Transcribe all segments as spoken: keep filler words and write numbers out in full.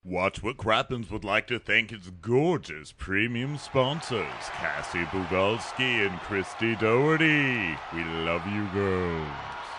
Watch What Crappens would like to thank its gorgeous premium sponsors, Cassie Bugalski and Christy Doherty. We love you girls.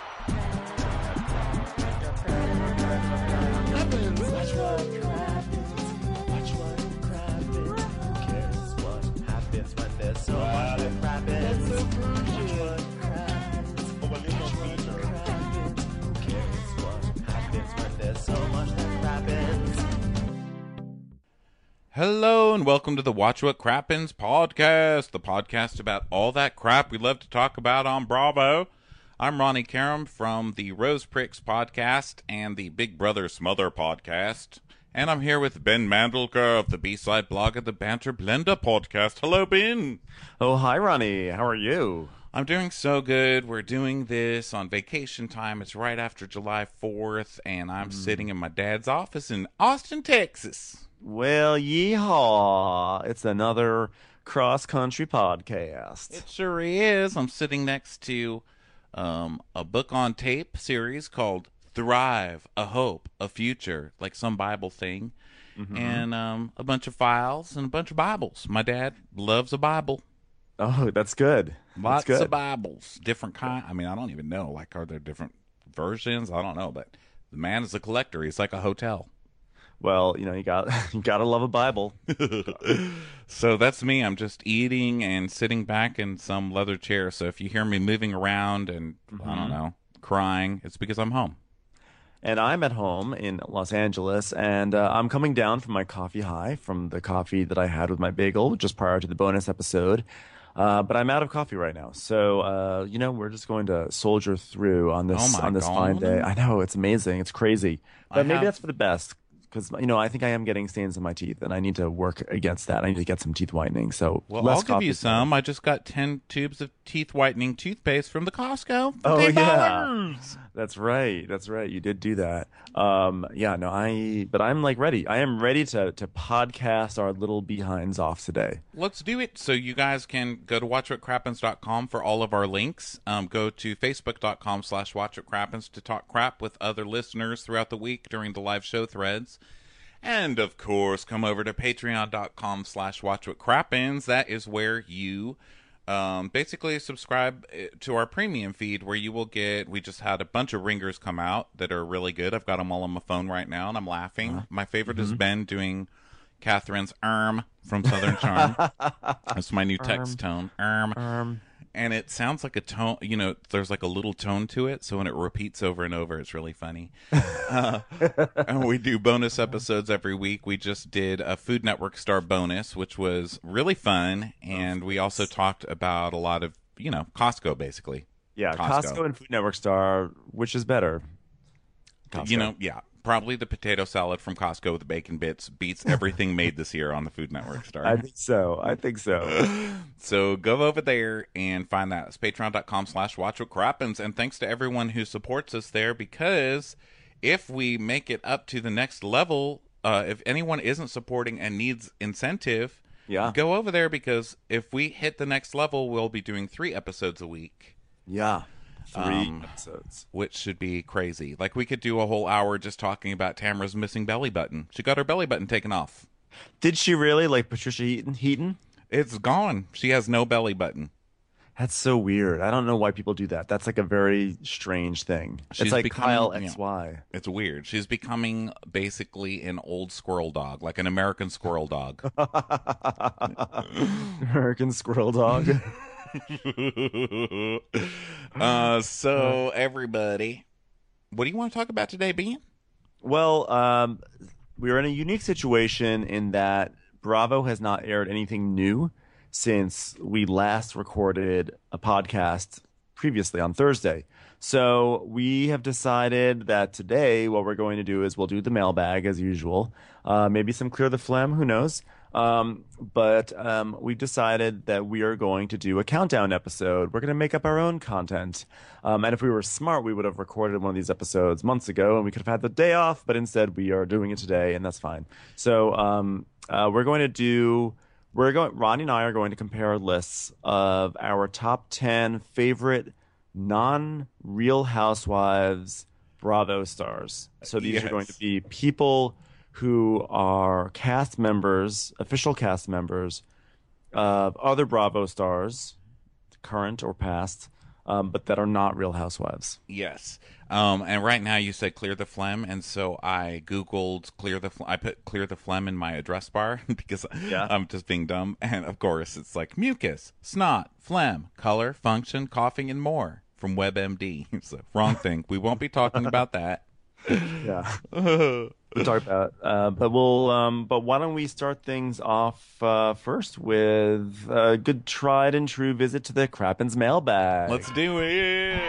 Hello and welcome to the Watch What Crappens podcast, the podcast about all that crap we love to talk about on Bravo. I'm Ronnie Karam from the Rose Pricks podcast and the Big Brother Smother podcast, and I'm here with Ben Mandelker of the B-Side blog of the Banter Blender podcast. Hello, Ben. Oh, hi, Ronnie. How are you? I'm doing so good. We're doing this on vacation time. It's right after July fourth, and I'm mm. sitting in my dad's office in Austin, Texas. Well, yeehaw. It's another cross-country podcast. It sure is. I'm sitting next to um, a book on tape series called Thrive, A Hope, A Future, like some Bible thing, mm-hmm. and um, a bunch of files and a bunch of Bibles. My dad loves a Bible. Oh, that's good. Lots that's good. of Bibles. Different kind. I mean, I don't even know. Like, are there different versions? I don't know. But the man is a collector. He's like a hotel. Well, you know, you got you gotta love a Bible. So that's me. I'm just eating and sitting back in some leather chair. So if you hear me moving around and, mm-hmm. I don't know, crying, it's because I'm home. And I'm at home in Los Angeles, and uh, I'm coming down from my coffee high from the coffee that I had with my bagel just prior to the bonus episode. Uh, but I'm out of coffee right now. So, uh, you know, we're just going to soldier through on this oh on this God. fine day. I know, it's amazing. It's crazy. But I maybe have... that's for the best. Because, you know, I think I am getting stains in my teeth, and I need to work against that. I need to get some teeth whitening. So, well, less I'll give you time. some. I just got ten tubes of teeth whitening toothpaste from the Costco. Oh, ten dollars. Yeah. That's right. That's right. You did do that. Um, yeah, no, I, but I'm like ready. I am ready to, to podcast our little behinds off today. Let's do it. So you guys can go to watch what crappens dot com for all of our links. Um, go to facebook dot com slash watch what crappens to talk crap with other listeners throughout the week during the live show threads. And, of course, come over to patreon dot com slash watch what crappens. That is where you um, basically subscribe to our premium feed, where you will get, we just had a bunch of ringers come out that are really good. I've got them all on my phone right now, and I'm laughing. Uh-huh. My favorite mm-hmm. is Ben doing Catherine's erm from Southern Charm. That's my new text tone. Erm. Erm. And it sounds like a tone, you know, there's like a little tone to it. So when it repeats over and over, it's really funny. uh, and we do bonus episodes every week. We just did a Food Network Star bonus, which was really fun. And we also talked about a lot of, you know, Costco, basically. Yeah, Costco, Costco and Food Network Star, which is better? Costco. You know, yeah. Probably the potato salad from Costco with bacon bits beats everything made this year on the Food Network Star. I think so. I think so. So go over there and find that. It's patreon dot com slash watch what crappens. And thanks to everyone who supports us there, because if we make it up to the next level, uh, if anyone isn't supporting and needs incentive, yeah. go over there, because if we hit the next level, we'll be doing three episodes a week. Yeah. Three um, episodes. Which should be crazy. Like, we could do a whole hour just talking about Tamara's missing belly button. She got her belly button taken off. Did she really? Like Patricia Heaton? Heaton? It's gone. She has no belly button. That's so weird. I don't know why people do that. That's like a very strange thing. She's it's like becoming, Kyle you know, X Y. It's weird. She's becoming basically an old squirrel dog, like an American squirrel dog. American squirrel dog. uh, so, everybody, what do you want to talk about today, Ben? Well, um, we're in a unique situation in that Bravo has not aired anything new since we last recorded a podcast previously on Thursday. So we have decided that today what we're going to do is we'll do the mailbag as usual. Uh, maybe some Clear the Phlegm, who knows? Um, but um, we've decided that we are going to do a countdown episode. We're going to make up our own content. Um, and if we were smart, we would have recorded one of these episodes months ago, and we could have had the day off. But instead, we are doing it today, and that's fine. So um, uh, we're going to do... We're going. Ronnie and I are going to compare lists of our top ten favorite non-Real Housewives Bravo stars. So these Yes. are going to be people who are cast members, official cast members of other Bravo stars, current or past, um, but that are not Real Housewives. Yes. Um, and right now you said clear the phlegm, and so I Googled clear the phlegm. I put clear the phlegm in my address bar because Yeah. I'm just being dumb. And of course, it's like mucus, snot, phlegm, color, function, coughing, and more from WebMD. So, wrong thing. We won't be talking about that. Yeah. We'll talk about, uh, but we'll. Um, but why don't we start things off uh, first with a good tried and true visit to the Crappens mailbag. Let's do it.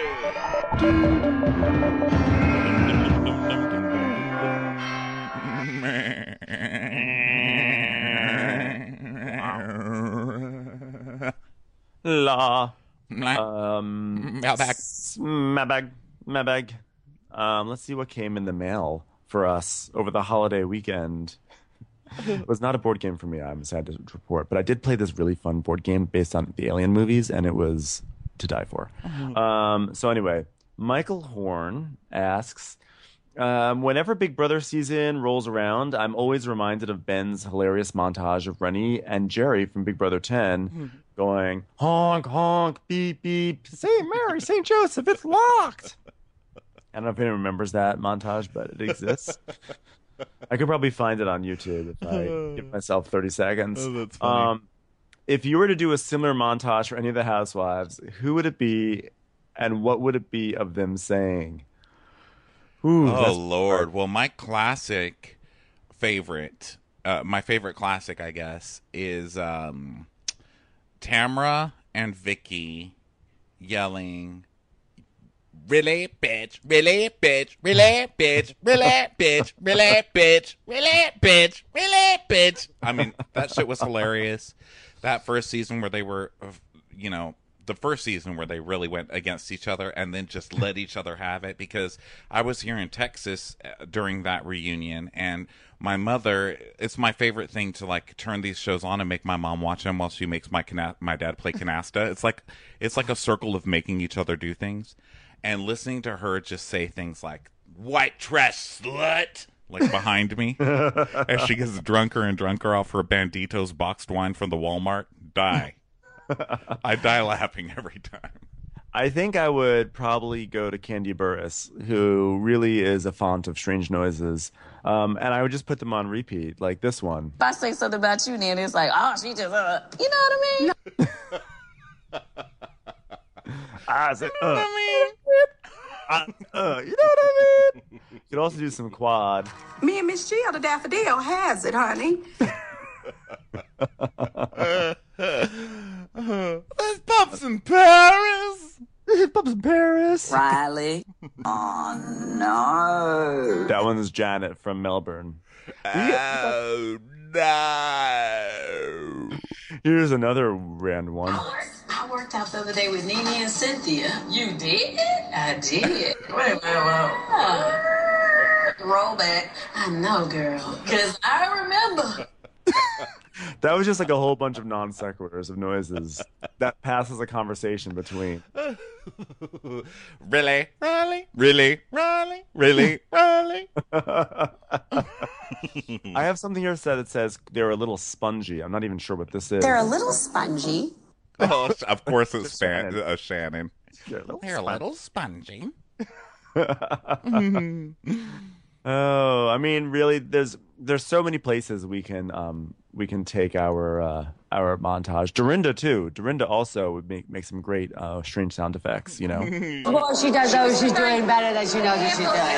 La. Uh, Um, Mailbag. s- Mailbag. Mailbag. Um, let's see what came in the mail for us over the holiday weekend. It was not a board game for me, I'm sad to report, but I did play this really fun board game based on the Alien movies, and it was to die for. Um, so anyway, Michael Horn asks, um, whenever Big Brother season rolls around, I'm always reminded of Ben's hilarious montage of Rennie and Jerry from Big Brother ten going, honk, honk, beep, beep, Saint Mary, Saint Joseph, it's locked. I don't know if anyone remembers that montage, but it exists. I could probably find it on YouTube if I give myself thirty seconds. Oh, that's funny. Um, if you were to do a similar montage for any of the housewives, who would it be, and what would it be of them saying? Ooh, Oh that's Lord! hard. Well, my classic favorite, uh, my favorite classic, I guess, is um, Tamra and Vicky yelling, "Really, bitch! Really, bitch! Really, bitch! Really, bitch! Really, bitch! Really, bitch! Really, bitch!" I mean, that shit was hilarious. That first season where they were, uh, you know. The first season where they really went against each other and then just let each other have it, because I was here in Texas uh, during that reunion, and my mother, it's my favorite thing to like turn these shows on and make my mom watch them while she makes my cana- my dad play canasta. It's like it's like a circle of making each other do things, and listening to her just say things like "white trash slut" like behind me as she gets drunker and drunker off her Banditos boxed wine from the Walmart. Die. I die laughing every time. I think I would probably go to Candy Burris, who really is a font of strange noises. Um, and I would just put them on repeat, like this one. If I say something about you, then it's like, oh, she just, uh, you know what I mean? I said, uh, uh, uh, you know what I mean? You could also do some quad. Me and Miss Jill, the daffodil, has it, honey. There's pups in Paris. Pups in Paris. Riley. Oh, no. That one's Janet from Melbourne. Oh no! Here's another random one. I worked out the other day with Nene and Cynthia. You did? I did. Wait, wait, wait. Roll back. I know, girl. Because I remember. That was just like a whole bunch of non sequiturs of noises that passes a conversation between. Really, really, really, really, really, really. I have something here that says they're a little spongy. I'm not even sure what this is. They're a little spongy. Oh, of course it's Shannon. Span- uh, Shannon. They're a little They're a spongy. little spongy. Oh, I mean, really, there's there's so many places we can um we can take our uh, our montage. Dorinda too. Dorinda also would make make some great uh, strange sound effects. You know. Well, she does know she's doing better than she knows that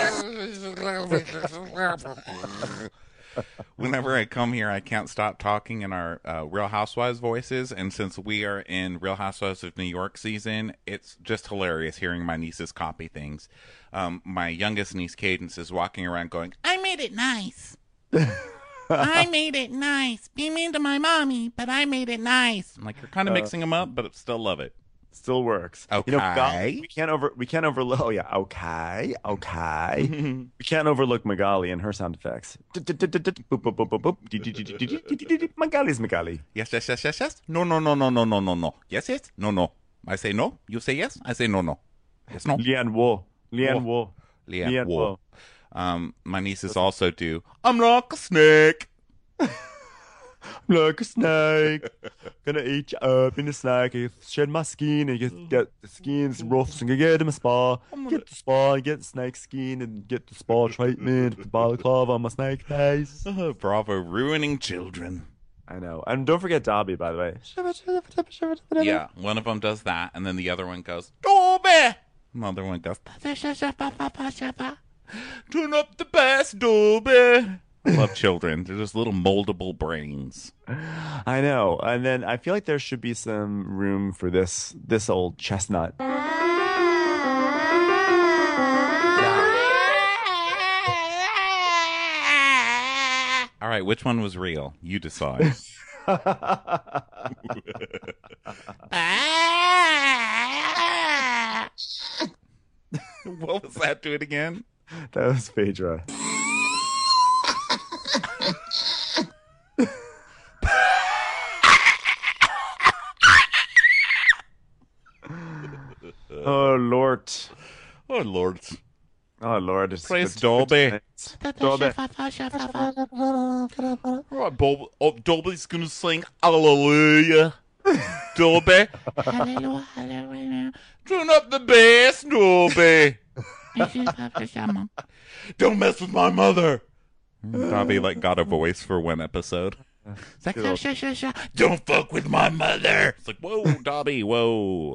she's doing. Whenever I come here, I can't stop talking in our uh, Real Housewives voices, and since we are in Real Housewives of New York season, it's just hilarious hearing my nieces copy things. Um, my youngest niece, Cadence, is walking around going, "I made it nice. I made it nice. Be mean to my mommy, but I made it nice." I'm like, you're kind of mixing them up, but still love it. Still works. Okay. You know, Magali, we can't over we can't overlook. Oh yeah. Okay. Okay. We can't overlook Magali and her sound effects. Magali's Magali. Yes, yes, yes, yes, yes. No, no, no, no, no, no, no, no. Yes, yes. No, no. I say no. You say yes. I say no, no. Yes, no. Lian Wo. Lian Wo. Wo. Lian Wo. Um, my nieces also do. I'm like a snake. Like a snake, gonna eat you up in a snake. I shed my skin and get, get the skin's rough and get him a spa. Get the spa, get the snake skin and get the spa treatment. The balaclava on my snake face. Oh, Bravo, ruining children. I know. And don't forget Dobby, by the way. Yeah, one of them does that, and then the other one goes, Dobby! Another one goes, turn up the bass, Dobby! I love children. They're just little moldable brains. I know. And then I feel like there should be some room for this this old chestnut. All right, which one was real? You decide. What was that? Do it again? That was Phaedra. Oh Lord! Oh Lord! Oh Lord! It's Praise good- Dobby. good Dobby. Right, Bob. Oh, Dobby's gonna sing Hallelujah. Dobby. Hallelujah, hallelujah. Turn up the bass, Dobby. Don't mess with my mother. Dobby like got a voice for one episode. It's like, Good "Sha, sha, sha, sha. Don't fuck with my mother. It's like, whoa, Dobby, whoa.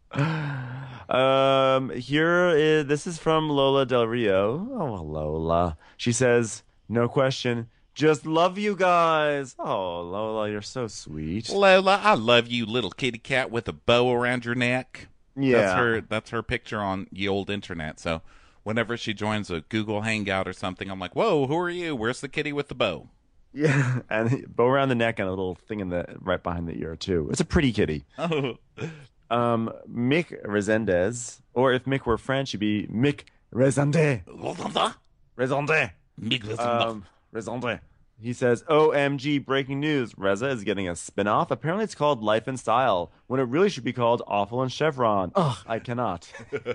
Um, here is this is from Lola Del Rio. Oh, Lola. She says, "No question, just love you guys." Oh, Lola, you're so sweet. Lola, I love you, little kitty cat with a bow around your neck. Yeah. That's her that's her picture on the old internet. So whenever she joins a Google Hangout or something, I'm like, whoa, who are you? Where's the kitty with the bow? Yeah, and bow around the neck and a little thing in the right behind the ear too. It's a pretty kitty. Oh. Um, Mick Resendez, or if Mick were French, he'd be Mick Resende. Resende. Um, Resende. He says, O M G, breaking news. Reza is getting a spin-off. Apparently it's called Life and Style, when it really should be called Awful and Chevron. Ugh, I cannot.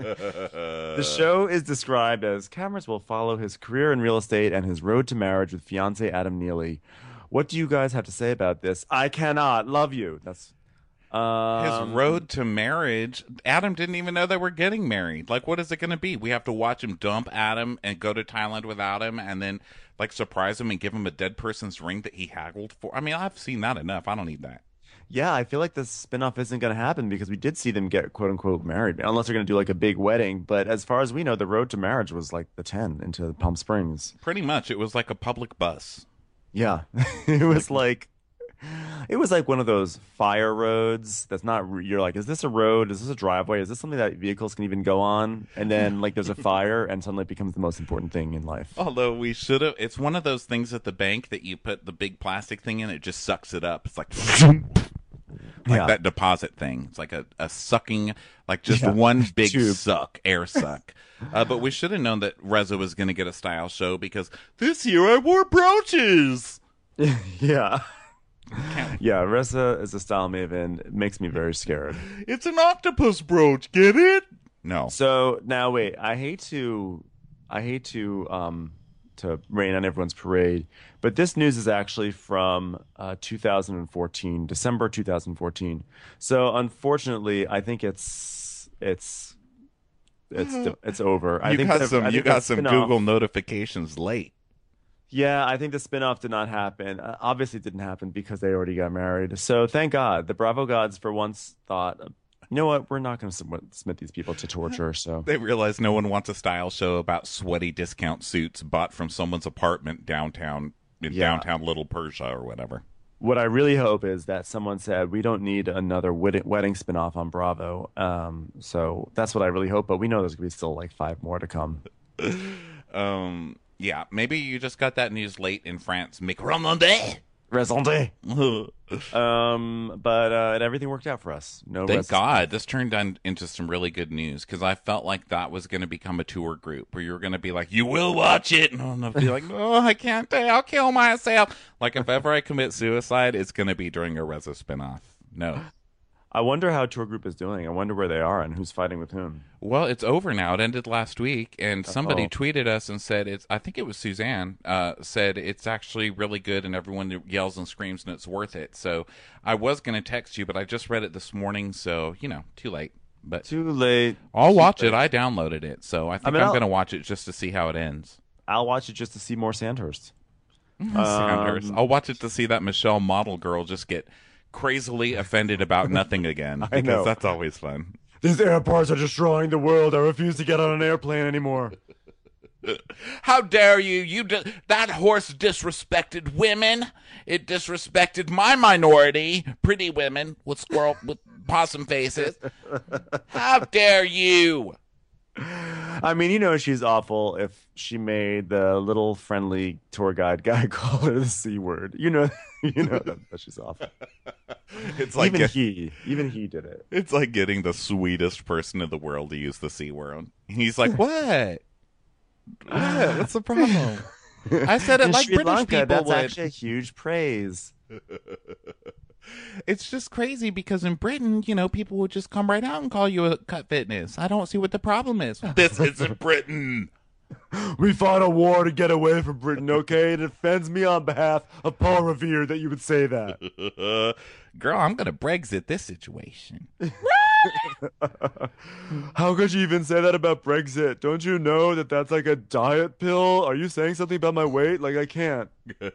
The show is described as cameras will follow his career in real estate and his road to marriage with fiance Adam Neely. What do you guys have to say about this? I cannot. Love you. That's... Um, His road to marriage. Adam didn't even know they were getting married. Like, what is it going to be? We have to watch him dump Adam and go to Thailand without him, and then like surprise him and give him a dead person's ring that he haggled for. I mean, I've seen that enough. I don't need that. Yeah, I feel like the spinoff isn't going to happen because we did see them get quote unquote married, unless they're going to do like a big wedding. But as far as we know, the road to marriage was like the ten into Palm Springs. Pretty much, it was like a public bus. Yeah, it was like. It was like one of those fire roads that's not, you're like, is this a road? Is this a driveway? Is this something that vehicles can even go on? And then like there's a fire and suddenly it becomes the most important thing in life. Although we should have, it's one of those things at the bank that you put the big plastic thing in, it just sucks it up. It's like, like Yeah. that deposit thing. It's like a, a sucking, like just Yeah. one big Tube. suck, air suck. Uh, but we should have known that Reza was going to get a style show because this year I wore brooches. Yeah. Yeah, Reza is a style maven. It makes me very scared. It's an octopus brooch. Get it? No. So now wait, I hate to I hate to um to rain on everyone's parade, but this news is actually from uh two thousand fourteen, December two thousand fourteen. So unfortunately, I think it's it's it's it's over. I You think got the- some. I You think got the some spin-off- Google notifications late. Yeah, I think the spinoff did not happen. Uh, obviously, it didn't happen because they already got married. So thank God, the Bravo gods for once thought, you know what, we're not going to submit these people to torture. So They realized no one wants a style show about sweaty discount suits bought from someone's apartment downtown in Yeah. downtown Little Persia or whatever. what I really hope is that someone said we don't need another wedding, wedding spinoff on Bravo. Um, so that's what I really hope. But we know there's going to be still like five more to come. Um. Yeah, maybe you just got that news late in France. Micromonde. Resende. Thank Um, but uh, and everything worked out for us. No, res- God. This turned on into some really good news because I felt like that was going to become a tour group where you were going to be like, you will watch it. And I'm going to be like, no, I can't. I'll kill myself. Like if ever I commit suicide, it's going to be during a Reza spinoff. No. I wonder how tour group is doing. I wonder where they are and who's fighting with whom. Well, it's over now. It ended last week, and somebody Uh-oh. tweeted us and said it's. I think it was Suzanne. Uh, said it's actually really good, and everyone yells and screams, and it's worth it. So I was going to text you, but I just read it this morning, so you know, too late. But Too late. I'll watch it. I downloaded it, so I think I mean, am I'll- going to watch it just to see how it ends. I'll watch it just to see more Sandhurst. Sanders. Um, I'll watch it to see that Michelle model girl just get crazily offended about nothing again. I Because know. that's always fun. These airports are destroying the world. I refuse to get on an airplane anymore. How dare you? You di- that horse disrespected women. It disrespected my minority, pretty women with squirrel with possum faces. How dare you? I mean, you know she's awful if she made the little friendly tour guide guy call her the C word. You know, you know that, that she's awful. It's like even get- he, even he did it. it's like getting the sweetest person in the world to use the C word. He's like, what? What? What's the problem? I said it In like Sri British Lanka, people that's would. actually a huge praise. It's just crazy because in Britain, you know, people would just come right out and call you a cut fitness. I don't see what the problem is. This isn't Britain. We fought a war to get away from Britain, okay? It offends me on behalf of Paul Revere that you would say that. Girl, I'm going to Brexit this situation. How could you even say that about Brexit? Don't you know that that's like a diet pill? Are you saying something about my weight? Like, I can't.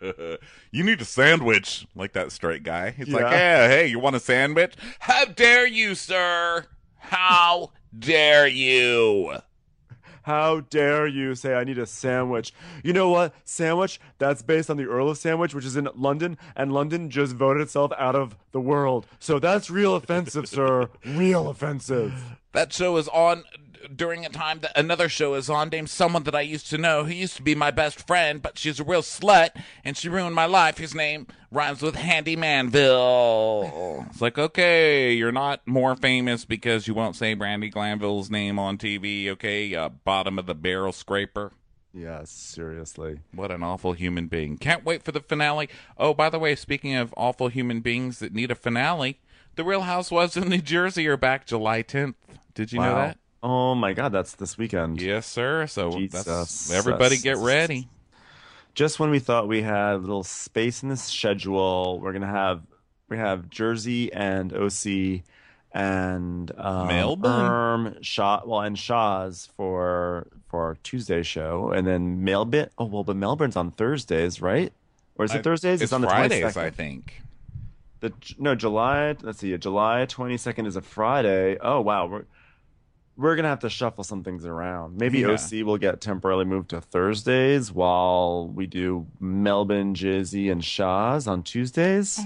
You need a sandwich, like that straight guy. He's like, Yeah. yeah, hey, you want a sandwich? How dare you, sir? How dare you? How dare you say I need a sandwich? You know what? Sandwich, that's based on the Earl of Sandwich, which is in London, and London just voted itself out of the world. So that's real offensive, sir. Real offensive. That show is on during a time that another show is on named someone that I used to know who used to be my best friend, but she's a real slut and she ruined my life. His name rhymes with Handy Manville. It's like, okay, you're not more famous because you won't say Brandy Glanville's name on T V, okay, uh, bottom of the barrel scraper. Yes, seriously. What an awful human being. Can't wait for the finale. Oh, by the way, speaking of awful human beings that need a finale, The Real Housewives of New Jersey are back July tenth. Did you know Wow. that? Oh my God, that's this weekend. Yes, sir. So Jesus. that's everybody get ready. Just when we thought we had a little space in this schedule, we're gonna have we have Jersey and O C and um, Melbourne. Erm, Shaw, well, and Shaw's for for our Tuesday show, and then Melbourne. Oh well, but Melbourne's on Thursdays, right? Or is it I- Thursdays? It's on the Fridays, twenty-second. I think. The no July. Let's see. July twenty-second is a Friday. Oh wow, we're we're gonna have to shuffle some things around. Maybe Yeah. O C will get temporarily moved to Thursdays while we do Melbourne, Jersey, and Shaw's on Tuesdays.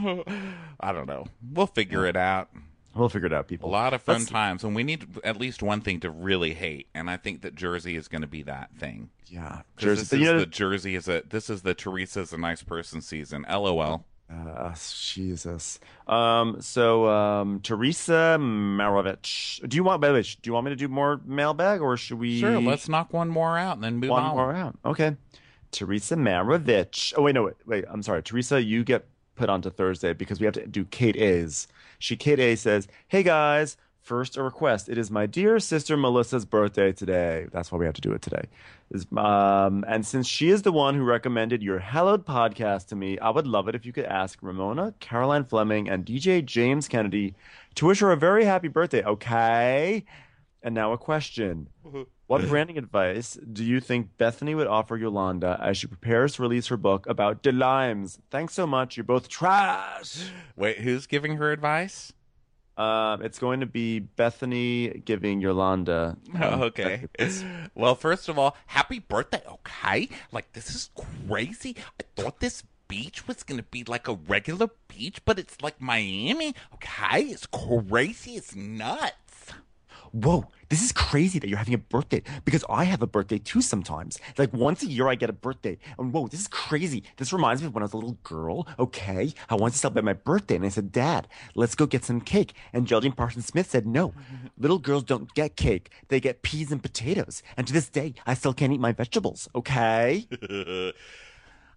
I don't know. We'll figure it out. We'll figure it out, A people. lot of fun Let's- times, and we need at least one thing to really hate, and I think that Jersey is going to be that thing. Yeah, 'Cause Jersey. This is You know, the Jersey is a. This is the Teresa's a nice person season. LOL. uh, Jesus. Um. So, um, Teresa Marovich. Do you want? By the way, do you want me to do more mailbag, or should we? Sure, let's knock one more out and then move one on. more round. Okay. Teresa Marovich. Oh wait, no, wait, wait. I'm sorry, Teresa. You get put onto Thursday because we have to do Kate A's. She Kate A says, "Hey guys, first a request. It is my dear sister Melissa's birthday today. That's why we have to do it today. Is- Um, and since she is the one who recommended your hallowed podcast to me, I would love it if you could ask Ramona, Caroline Fleming, and D J James Kennedy to wish her a very happy birthday. Okay." And now a question. What branding advice do you think Bethany would offer Yolanda as she prepares to release her book about Delimes? Thanks so much. You're both trash. Wait, who's giving her advice? Um, it's going to be Bethany giving Yolanda. um, Okay. Well, first of all, happy birthday, okay? Like, this is crazy. I thought this beach was going to be like a regular beach, but it's like Miami, okay? It's crazy. It's nuts. Whoa, this is crazy that you're having a birthday because I have a birthday too sometimes. Like once a year I get a birthday. And whoa, this is crazy. This reminds me of when I was a little girl, okay? I wanted to celebrate my birthday and I said, Dad, let's go get some cake. And Geraldine Parsons Smith said, no, little girls don't get cake. They get peas and potatoes. And to this day, I still can't eat my vegetables, okay?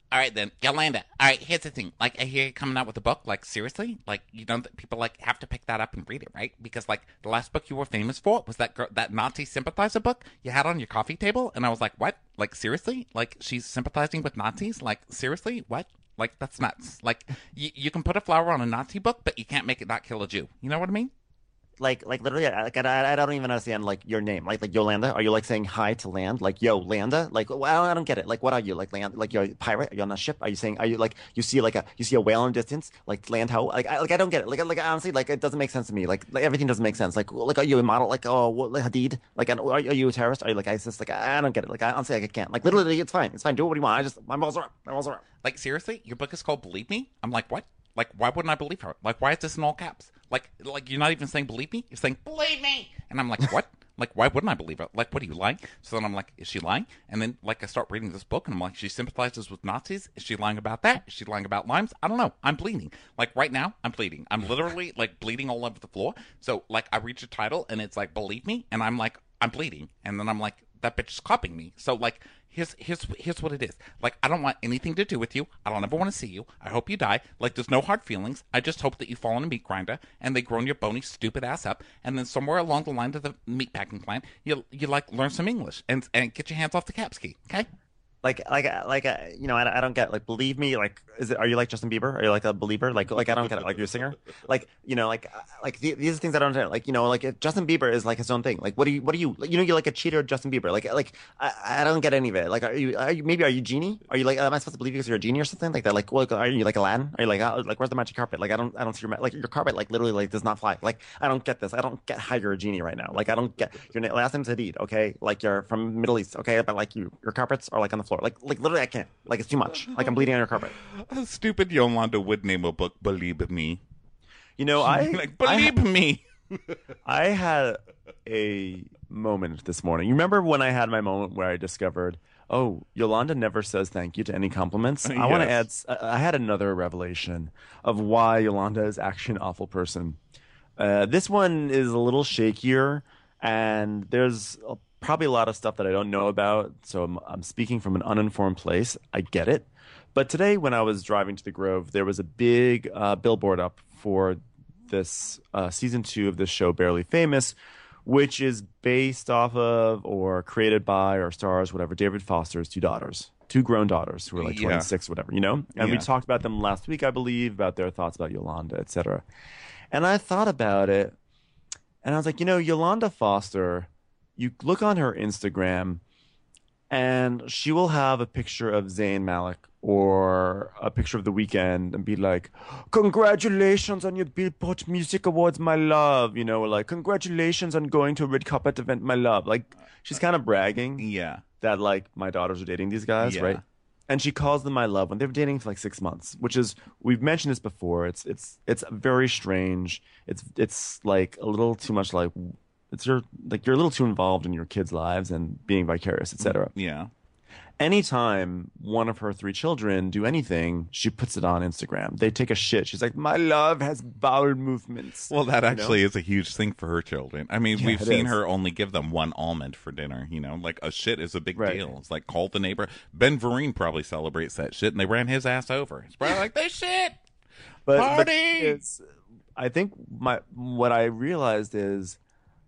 All right, then, Yolanda. All right, here's the thing. Like, I hear you coming out with a book. Like, seriously? Like, you know, that people, like, have to pick that up and read it, right? Because, like, the last book you were famous for was that girl, that Nazi sympathizer book you had on your coffee table. And I was like, what? Like, seriously? Like, she's sympathizing with Nazis? Like, seriously? What? Like, that's nuts. Like, y- you can put a flower on a Nazi book, but you can't make it not kill a Jew. You know what I mean? Like, like literally, I- like I, I don't even understand like your name. Like, like Yolanda. Are you like saying hi to land? Like, yo, Landa. Like, well, I don't, I don't get it. Like, what are you? Like, land? Like, you're a pirate? Are you on a ship? Are you saying? Are you like you see like a you see a whale in the distance? Like, land how? Like, I, like I don't get it. Like, like honestly, like it doesn't make sense to me. Like, like everything doesn't make sense. Like, like are you a model? Like, oh, what, like Hadid? Like, are, are you a terrorist? Are you like ISIS? Like, I, I don't get it. Like, I honestly, like, I can't. Like, literally, it's fine. It's fine. Do what you want. I just my balls are up. My balls are up. Like, seriously? Your book is called Believe Me? I'm like, what? Like, why wouldn't I believe her? Like, why is this in all caps? Like, like you're not even saying believe me? You're saying believe me! And I'm like, what? Like, why wouldn't I believe her? Like, what are you lying? So then I'm like, is she lying? And then, like, I start reading this book, and I'm like, she sympathizes with Nazis? Is she lying about that? Is she lying about limes? I don't know. I'm bleeding. Like, right now, I'm bleeding. I'm literally, like, bleeding all over the floor. So, like, I read your title, and it's like, believe me? And I'm like, I'm bleeding. And then I'm like, that bitch is copying me. So, like, Here's here's here's what it is. Like, I don't want anything to do with you. I don't ever want to see you. I hope you die. Like, there's no hard feelings. I just hope that you fall in a meat grinder and they grown your bony stupid ass up, and then somewhere along the line of the meat packing plant, you you like learn some English and and get your hands off the capski. Okay. Like, like, like, uh, you know, I, I don't get like, believe me, like, is it, are you like Justin Bieber? Are you like a believer? Like, like, I don't get it. Like, you're a singer? Like, you know, like, uh, like the, these are things I don't understand. Like, you know, like if Justin Bieber is like his own thing. Like, what do you, what do you, you know, you're like a cheater, Justin Bieber. Like, like, I, I don't get any of it. Like, are you, are you, maybe are you genie? Are you like, am I supposed to believe you because you're a genie or something like that? Like, well, are you like Aladdin? Are you like, uh, like, where's the magic carpet? Like, I don't, I don't see your, ma- like, your carpet, like, literally, like, does not fly. Like, I don't get this. I don't get how you're a genie right now. Like, I don't get, your na- last name's Hadid, okay? Like, you're from Middle East, okay? But like, you, your carpets are like on the floor. Like, like, literally, I can't. Like, it's too much. Like, I'm bleeding on your carpet. A stupid Yolanda would name a book Believe Me. You know, I Like, believe I, me. I had a moment this morning. You remember when I had my moment where I discovered, oh, Yolanda never says thank you to any compliments? I want to add, Yes. I had another revelation of why Yolanda is actually an awful person. Uh, this one is a little shakier, and there's a, probably a lot of stuff that I don't know about, so I'm, I'm speaking from an uninformed place. I get it. But today, when I was driving to the Grove, there was a big uh, billboard up for this uh, season two of this show, Barely Famous, which is based off of or created by or stars, whatever, David Foster's two daughters, two grown daughters who are like Yeah. twenty-six, whatever, you know? And we Yeah. talked about them last week, I believe, about their thoughts about Yolanda, et cetera. And I thought about it, and I was like, you know, Yolanda Foster, you look on her Instagram, and she will have a picture of Zayn Malik or a picture of The Weeknd and be like, congratulations on your Billboard Music Awards, my love. You know, or like, congratulations on going to a red carpet event, my love. Like, she's kind of bragging Yeah. that, like, my daughters are dating these guys, Yeah. right? And she calls them my love when they were dating for like six months, which is, we've mentioned this before. It's it's it's very strange. It's it's like a little too much like it's your like you're a little too involved in your kids' lives and being vicarious, et cetera. Yeah. Anytime one of her three children do anything, she puts it on Instagram. They take a shit. She's like, my love has bowel movements. Well, that You actually know? is a huge thing for her children. I mean, Yeah, we've it seen is. her only give them one almond for dinner, you know? Like, a shit is a big Right. deal. It's like, call the neighbor. Ben Vereen probably celebrates that shit, and they ran his ass over. It's probably like, they shit! But, Party! but it's, I think my what I realized is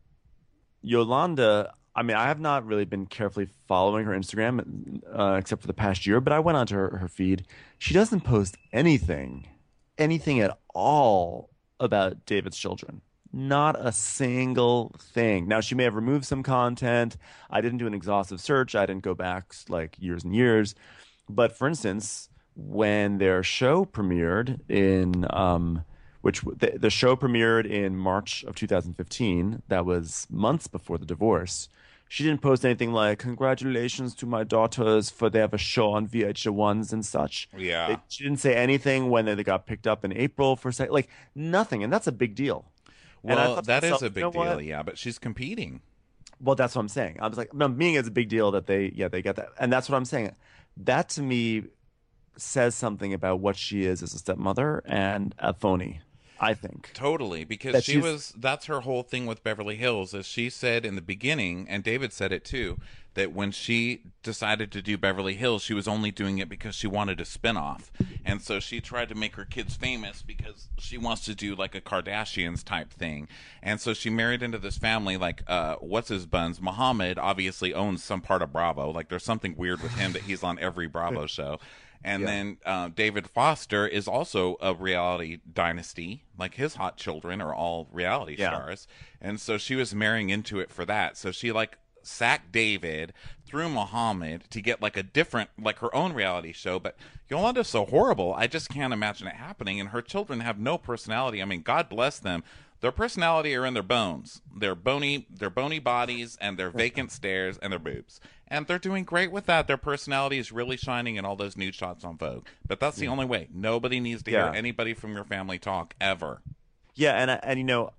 Yolanda. I mean, I have not really been carefully following her Instagram uh, except for the past year, but I went onto her, her feed. She doesn't post anything, anything at all about David's children. Not a single thing. Now, she may have removed some content. I didn't do an exhaustive search. I didn't go back like years and years. But for instance, when their show premiered in, um, which the, the show premiered in March of two thousand fifteen, that was months before the divorce. She didn't post anything like, congratulations to my daughters for they have a show on V H one and such. Yeah. They- she didn't say anything when they got picked up in April for, say, like, nothing. And that's a big deal. And I Well, thought to that is myself, a you big know deal, what? yeah, but she's competing. Well, that's what I'm saying. I was like, no, meaning it's a big deal that they, yeah, they get that. And that's what I'm saying. That to me says something about what she is as a stepmother and a phony. I think. Totally, because That she she's- was, that's her whole thing with Beverly Hills, is she said in the beginning, and David said it too, that when she decided to do Beverly Hills, she was only doing it because she wanted a spinoff. And so she tried to make her kids famous because she wants to do like a Kardashians type thing. And so she married into this family, like, uh, what's his buns? Muhammad obviously owns some part of Bravo. Like, there's something weird with him that he's on every Bravo show. And Yeah. then uh, David Foster is also a reality dynasty. Like, his hot children are all reality Yeah. stars. And so she was marrying into it for that. So she, like, sacked David through Muhammad to get, like, a different, like, her own reality show. But Yolanda's so horrible. I just can't imagine it happening. And her children have no personality. I mean, God bless them. Their personality are in their bones. Their bony, their bony bodies and their vacant stares and their boobs. And they're doing great with that. Their personality is really shining in all those nude shots on Vogue. But that's the only way. Nobody needs to Yeah. hear anybody from your family talk ever. Yeah, and I- and you know,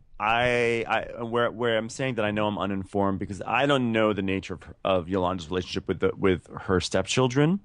I I where where I'm saying that I know I'm uninformed because I don't know the nature of, of Yolanda's relationship with the with her stepchildren.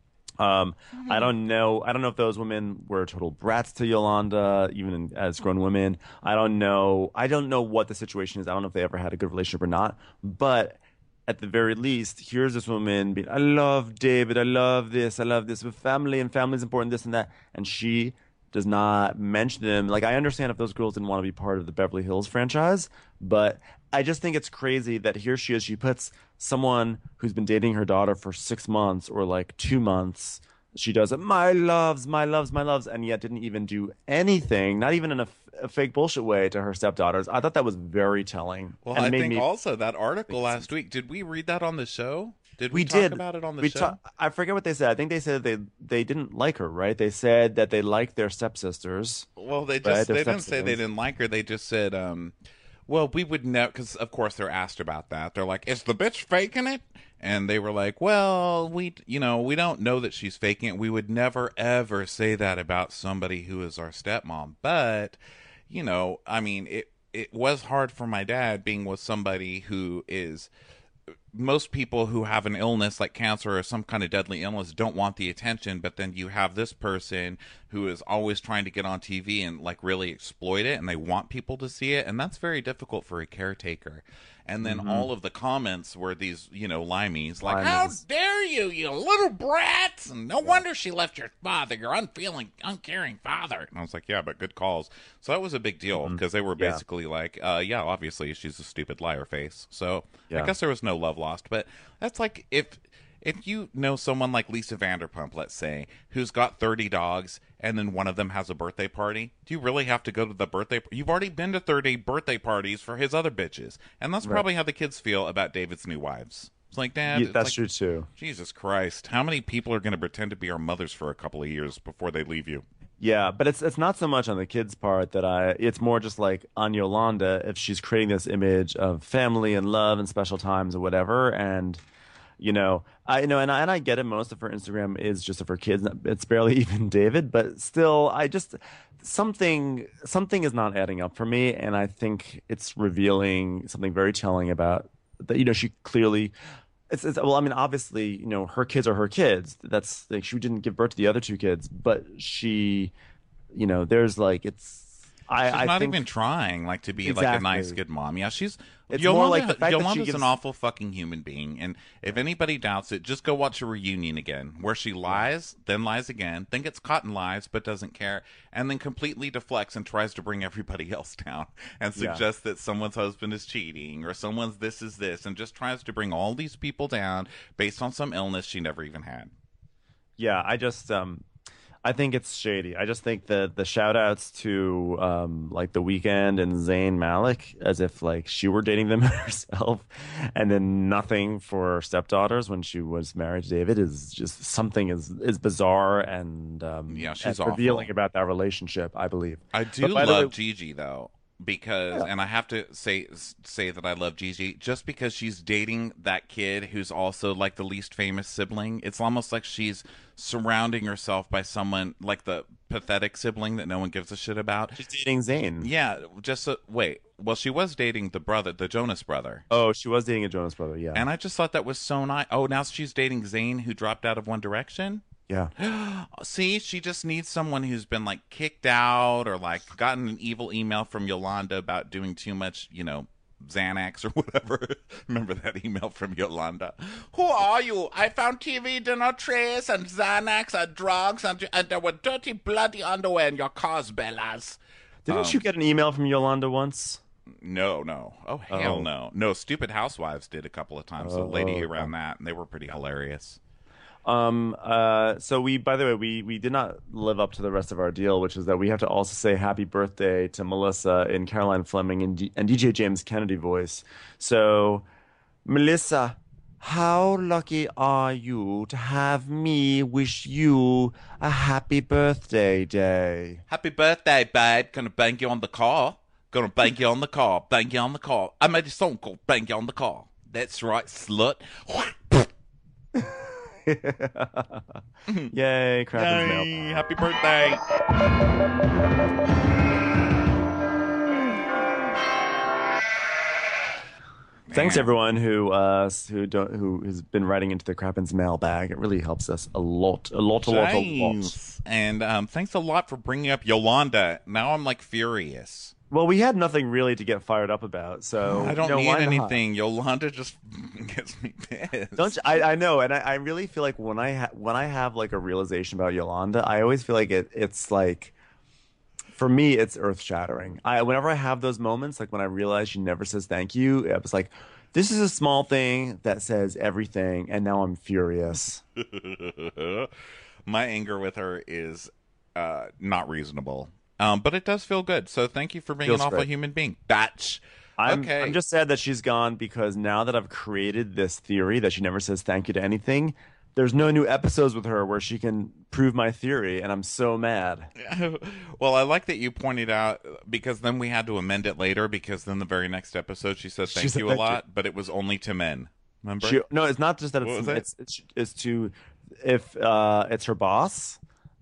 Um, I don't know. I don't know if those women were total brats to Yolanda, even in, as grown women. I don't know. I don't know what the situation is. I don't know if they ever had a good relationship or not. But at the very least, here's this woman being, I love David. I love this. I love this with family, and family is important, this and that. And she does not mention them. Like, I understand if those girls didn't want to be part of the Beverly Hills franchise, but I just think it's crazy that here she is. She puts someone who's been dating her daughter for six months or like two months. She does it, my loves, my loves, my loves, and yet didn't even do anything, not even in a, a fake bullshit way to her stepdaughters. I thought that was very telling. Well, and it I made think me- also that article last week, did we read that on the show? Did we, we talk did about it on the we show? ta- I forget what they said. I think they said they they didn't like her, right? They said that they liked their stepsisters. Well, they just Right, they they're didn't say they step-siblings. didn't like her. They just said, um, well, we would know, because of course they're asked about that. They're like, is the bitch faking it? And they were like, well, we you know we don't know that she's faking it. We would never ever say that about somebody who is our stepmom. But you know, I mean, it it was hard for my dad being with somebody who is. Most people who have an illness like cancer or some kind of deadly illness don't want the attention, but then you have this person who is always trying to get on T V and like really exploit it, and they want people to see it, and that's very difficult for a caretaker. And then all of the comments were these, you know, limeys, like, how Limeys. dare you, you little brats, and no wonder she left your father, your unfeeling, uncaring father. And I was like, yeah, but good calls. So that was a big deal, because they were Yeah. basically like, uh, yeah, obviously she's a stupid liar face. So I Yeah. guess there was no love lost, but that's like if if you know someone like Lisa Vanderpump, let's say, who's got thirty dogs and then one of them has a birthday party, do you really have to go to the birthday? You've already been to thirty birthday parties for his other bitches, and that's probably how the kids feel about David's new wives. It's like, Dad, Yeah, it's that's like, true too. Jesus Christ, how many people are going to pretend to be our mothers for a couple of years before they leave you? Yeah, but it's it's not so much on the kids' part that I. It's more just like on Yolanda if she's creating this image of family and love and special times or whatever, and you know, I you know, and I, and I get it. Most of her Instagram is just of her kids. It's barely even David, but still, I just something something is not adding up for me, and I think it's revealing something very telling about that. You know, she clearly. It's, it's well, I mean, obviously, you know, her kids are her kids. That's like she didn't give birth to the other two kids, but she, you know, there's like it's. I, She's I not think, even trying like to be like a nice, Exactly. good mom. Yeah, she's It's Yolanda, more like the fact that she Yolanda's gives- an awful fucking human being, and if anybody doubts it, just go watch a reunion again where she lies, then lies again, then gets caught in lies but doesn't care, and then completely deflects and tries to bring everybody else down and Yeah. suggests that someone's husband is cheating or someone's this is this, and just tries to bring all these people down based on some illness she never even had. Yeah, I just um I think it's shady. I just think that the shout outs to um like The Weeknd and Zayn Malik as if like she were dating them herself, and then nothing for her stepdaughters when she was married to David is just something is is bizarre and um Yeah, she's and revealing awful. about that relationship, I believe. I do But by the love way- Gigi though, because and I have to say say that I love Gigi just because she's dating that kid who's also like the least famous sibling. It's almost like she's surrounding herself by someone like the pathetic sibling that no one gives a shit about. She's dating Zayn. Yeah, just so, wait. Well, she was dating the brother, the Jonas brother. Oh, she was dating a Jonas brother, yeah. And I just thought that was so nice. Oh, now she's dating Zayn, who dropped out of One Direction. Yeah. See, she just needs someone who's been like kicked out or like gotten an evil email from Yolanda about doing too much, you know, Xanax or whatever. Remember that email from Yolanda? Who are you? I found T V dinner trays and Xanax and drugs and, and there were dirty, bloody underwear in your cars, Bellas. Didn't Um, you get an email from Yolanda once? No, no. Oh, hell Oh. no. No, Stupid Housewives did a couple of times. So Oh, lady okay. around that, and they were pretty hilarious. Um. Uh. So we, by the way, we we did not live up to the rest of our deal, which is that we have to also say happy birthday to Melissa in Caroline Fleming and, D- and D J James Kennedy voice. So, Melissa, how lucky are you to have me wish you a happy birthday day? Happy birthday, babe. Gonna bang you on the car. Gonna bang you on the car. Bang you on the car. I made a song called Bang You on the Car. That's right, slut. Yay, Kraken's mail. Yay, happy birthday. Thanks Man. everyone who uh who don't who has been writing into the Kraken's mailbag. It really helps us a lot, a lot, a lot, a lot. Thanks. And um, thanks a lot for bringing up Yolanda. Now I'm like furious. Well, we had nothing really to get fired up about, so I don't you know, need why not? anything. Yolanda just gets me pissed. Don't you, I? I know, and I, I really feel like when I ha- when I have like a realization about Yolanda, I always feel like it. It's like, for me, it's earth shattering. I whenever I have those moments, like when I realize she never says thank you, it was like, this is a small thing that says everything, and now I'm furious. My anger with her is uh, not reasonable. Um, but it does feel good. So thank you for being Feels an awful great. human being. Batch. I'm, Okay. I'm just sad that she's gone because now that I've created this theory that she never says thank you to anything, there's no new episodes with her where she can prove my theory, and I'm so mad. Well, I like that you pointed out because then we had to amend it later because then the very next episode she said thank She said you a thank you. lot, but it was only to men. Remember? She, no, it's not just that What it's was that? it's, it's it's to if uh, it's her boss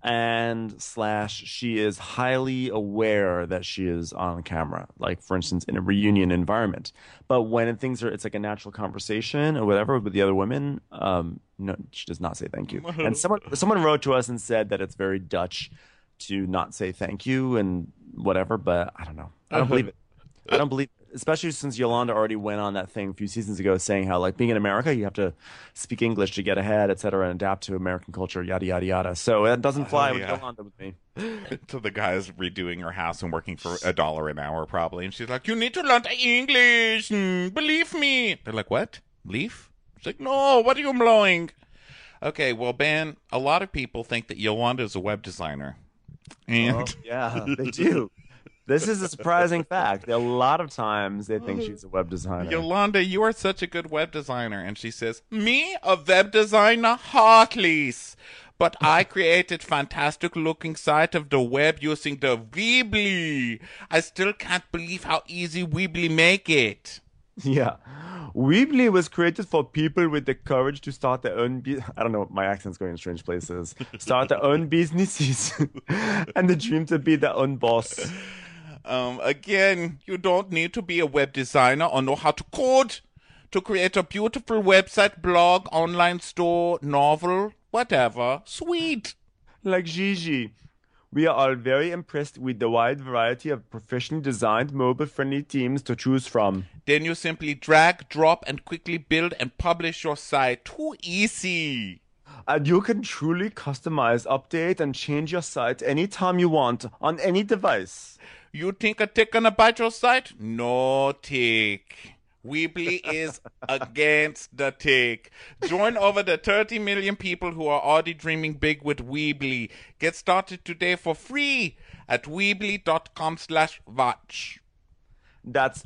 and slash she is highly aware that she is on camera, like for instance in a reunion environment. But when things are, it's like a natural conversation or whatever with the other women. Um, no, she does not say thank you. And someone someone wrote to us and said that it's very Dutch to not say thank you and whatever. But I don't know. I don't believe it. I don't believe, especially since Yolanda already went on that thing a few seasons ago saying how, like, being in America, you have to speak English to get ahead, et cetera, and adapt to American culture, yada, yada, yada. So it doesn't fly Oh, with yeah. Yolanda with me. To the guys redoing her house and working for a dollar an hour probably. And she's like, you need to learn English. Mm, believe me. They're like, what? Leaf? She's like, no, what are you blowing? Okay, well, Ben, a lot of people think that Yolanda is a web designer. And Oh, yeah, they do. This is a surprising fact. A lot of times they think she's a web designer. Yolanda, you are such a good web designer. And she says, me, a web designer? Heartlease. But I created fantastic looking site of the web using the Weebly. I still can't believe how easy Weebly make it. Yeah. Weebly was created for people with the courage to start their own bu- I don't know, my accent's going in strange places. Start their own businesses and the dream to be their own boss. Um, again, you don't need to be a web designer or know how to code to create a beautiful website, blog, online store, novel, whatever. Sweet. Like Gigi. We are all very impressed with the wide variety of professionally designed mobile-friendly themes to choose from. Then you simply drag, drop, and quickly build and publish your site. Too easy. And you can truly customize, update, and change your site anytime you want on any device. You think a tick gonna bite your site? No tick. Weebly is against the tick. Join over the thirty million people who are already dreaming big with Weebly. Get started today for free at weebly.com slash watch. That's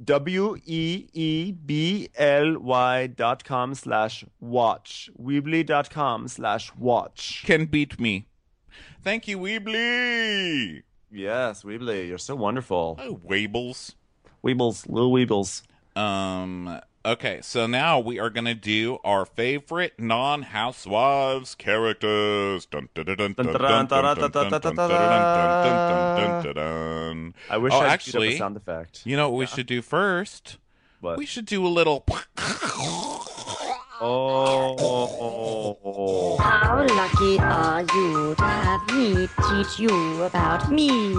W E E B L Y dot com slash watch. Weebly dot com slash watch. Can beat me. Thank you, Weebly. Yes, Weebly, you're so wonderful. Oh, Weebles. Weebles, little Weebles. Um, okay, so now we are going to do our favorite non-housewives characters. Dun, dun, dun, dun, dun, dun, dun, dun, dun, dun, dun, dun, dun, dun, dun. I wish Oh, I could actually, have a sound effect. You know what we should do first? What? We should do a little Oh. How lucky are you to have me teach you about me?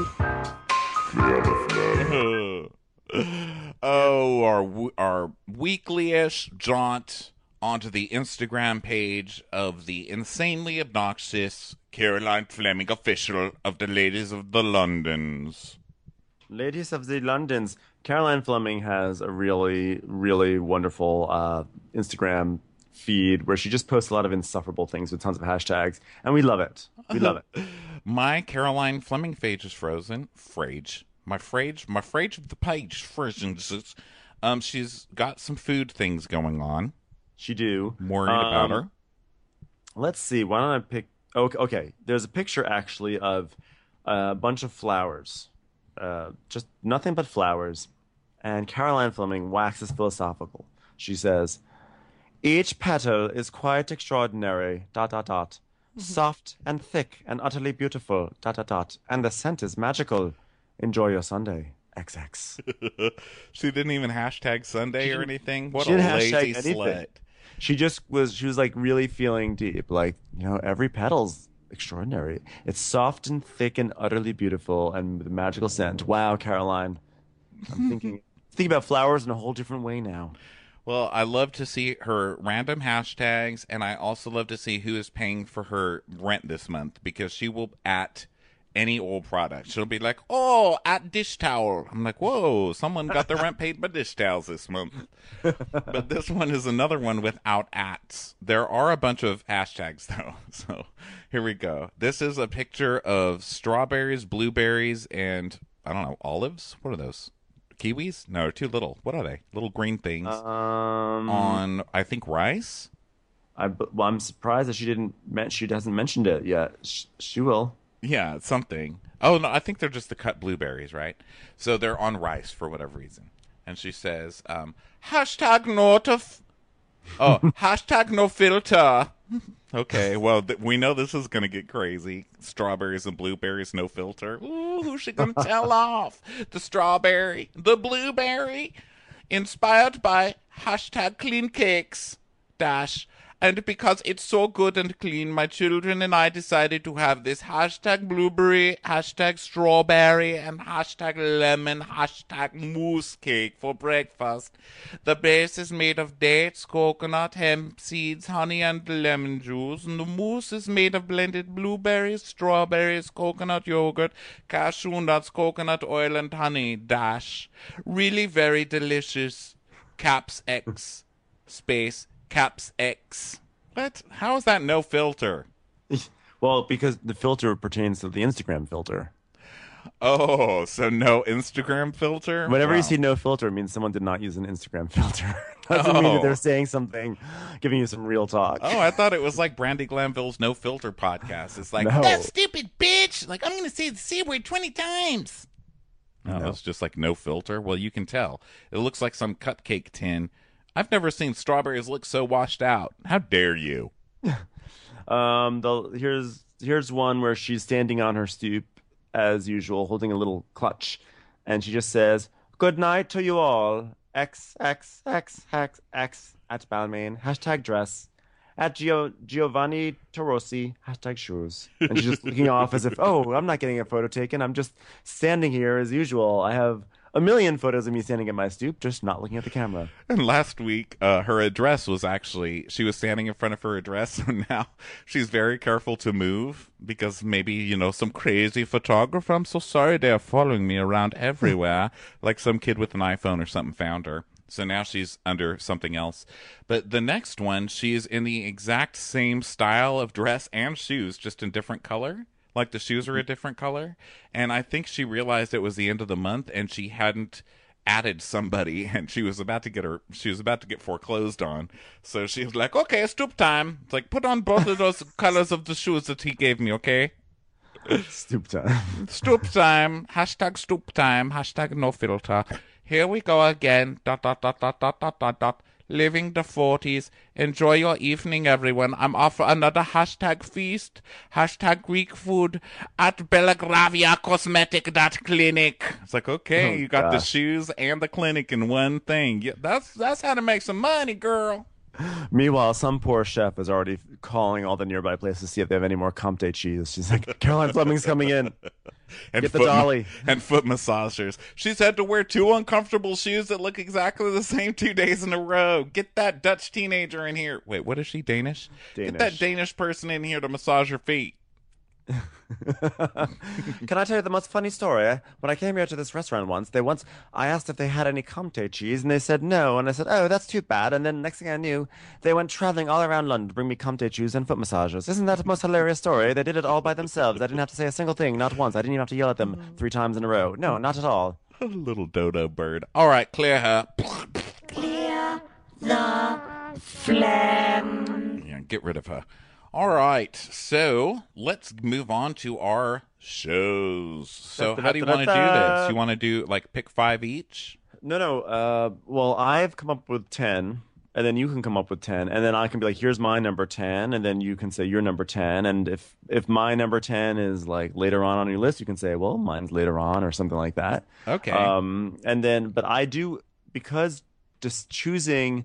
Oh, our w- our weekly-ish jaunt onto the Instagram page of the insanely obnoxious Caroline Fleming official of the Ladies of the Londons. Ladies of the Londons. Caroline Fleming has a really, really wonderful uh, Instagram feed where she just posts a lot of insufferable things with tons of hashtags, and we love it. We love it. My Caroline Fleming page is frozen. Frage. My frage, my frage of the page, frozen. Um, she's got some food things going on. She do. I'm worried um, about her. Let's see. Why don't I pick? Okay, okay. There's a picture actually of a bunch of flowers, uh, just nothing but flowers. And Caroline Fleming waxes philosophical. She says, "Each petal is quite extraordinary. Dot dot dot. Soft and thick and utterly beautiful. Dot dot dot. And the scent is magical. Enjoy your Sunday. X X." She didn't even hashtag Sunday or anything. What she a didn't lazy hashtag anything. slut. She just was. She was like really feeling deep. Like, you know, every petal's extraordinary. It's soft and thick and utterly beautiful and with a magical scent. Wow, Caroline. I'm thinking thinking about flowers in a whole different way now. Well, I love to see her random hashtags, and I also love to see who is paying for her rent this month, because she will at any old product. She'll be like, "Oh, at dish towel." I'm like, "Whoa, someone got their rent paid by dish towels this month." But this one is another one without ats. There are a bunch of hashtags though. So here we go. This is a picture of strawberries, blueberries, and I don't know, olives. What are those? Kiwis? No, they're too little. What are they? Little green things Um, on, I think, rice. I, well, I'm surprised that she didn't. Men- she hasn't mentioned it yet. Sh- she will. Yeah, it's something. Oh, no, I think they're just the cut blueberries, right? So they're on rice for whatever reason. And she says, um, hashtag not of, oh, hashtag no filter. Okay, well, th- we know this is going to get crazy. Strawberries and blueberries, no filter. Ooh, who's she going to tell off? The strawberry, the blueberry, inspired by hashtag clean cakes, dash. And because it's so good and clean, my children and I decided to have this hashtag blueberry, hashtag strawberry, and hashtag lemon, hashtag mousse cake for breakfast. The base is made of dates, coconut, hemp seeds, honey, and lemon juice. And the mousse is made of blended blueberries, strawberries, coconut yogurt, cashew nuts, coconut oil, and honey. Dash. Really very delicious. Caps X. Space. Caps X. What? How is that no filter? Well, because the filter pertains to the Instagram filter. Oh, so no Instagram filter? Whenever Wow. you see no filter, it means someone did not use an Instagram filter. Doesn't mean that Oh. they're saying something, giving you some real talk. Oh, I thought it was like Brandy Glanville's No Filter podcast. It's like, No. that stupid bitch! Like, I'm going to say the C word twenty times. No, No. it's just like no filter. Well, you can tell. It looks like some cupcake tin. I've never seen strawberries look so washed out. How dare you? Um, the, here's here's one where she's standing on her stoop, as usual, holding a little clutch, and she just says, "Good night to you all. X X X X X at Balmain. Hashtag dress. At Gio- Giovanni Torosi. Hashtag shoes." And she's just looking off as if, "Oh, I'm not getting a photo taken. I'm just standing here as usual. I have a million photos of me standing at my stoop, just not looking at the camera." And last week, uh, her address was actually, she was standing in front of her address, so now she's very careful to move because maybe, you know, some crazy photographer, I'm so sorry they're following me around everywhere, like some kid with an iPhone or something found her. So now she's under something else. But the next one, she's in the exact same style of dress and shoes, just in different color. Like the shoes are a different color. And I think she realized it was the end of the month and she hadn't added somebody and she was about to get her she was about to get foreclosed on. So she was like, "Okay, stoop time." It's like, put on both of those colors of the shoes that he gave me, okay? Stoop time. Stoop time. Hashtag stoop time. Hashtag no filter. Here we go again. Dot dot dot dot dot dot dot dot. Living the forties. Enjoy your evening, everyone. I'm off for another hashtag feast. Hashtag Greek food at Belagravia Cosmetic dot clinic. It's like, okay, Oh, you got the gosh. shoes and the clinic in one thing. Yeah, that's that's how to make some money, girl. Meanwhile, some poor chef is already calling all the nearby places to see if they have any more Comté cheese. She's like, Caroline Fleming's coming in. And Get the foot dolly. and foot massagers. She's had to wear two uncomfortable shoes that look exactly the same two days in a row. Get that Dutch teenager in here. Wait, what is she, Danish? Danish. Get that Danish person in here to massage her feet. Can I tell you the most funny story? When I came here to this restaurant once, they once I asked if they had any Comté cheese, and they said no. And I said, "Oh, that's too bad." And then next thing I knew, they went traveling all around London to bring me Comté cheese and foot massages. Isn't that the most hilarious story? They did it all by themselves. I didn't have to say a single thing, not once. I didn't even have to yell at them three times in a row. No, not at all. A little dodo bird. All right, clear her. Clear the phlegm. Yeah, get rid of her. All right, so let's move on to our shows. So how do you want to do this? You want to do like pick five each? No, no. Uh, well, I've come up with ten, and then you can come up with ten, and then I can be like, "Here's my number ten," and then you can say your number ten. And if if my number ten is like later on on your list, you can say, "Well, mine's later on," or something like that. Okay. Um, and then, but I do because just choosing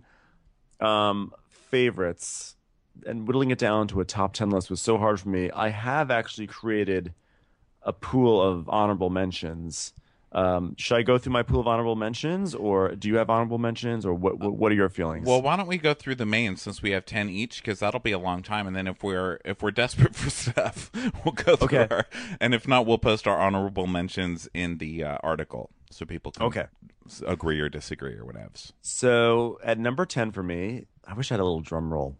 um favorites and whittling it down to a top ten list was so hard for me. I have actually created a pool of honorable mentions. Um, should I go through my pool of honorable mentions, or do you have honorable mentions, or what? What, what are your feelings? Well, why don't we go through the main since we have ten each, because that'll be a long time. And then if we're if we're desperate for stuff, we'll go through Okay. our. And if not, we'll post our honorable mentions in the uh, article so people can Okay. s- agree or disagree or whatever. So at number ten for me, I wish I had a little drum roll.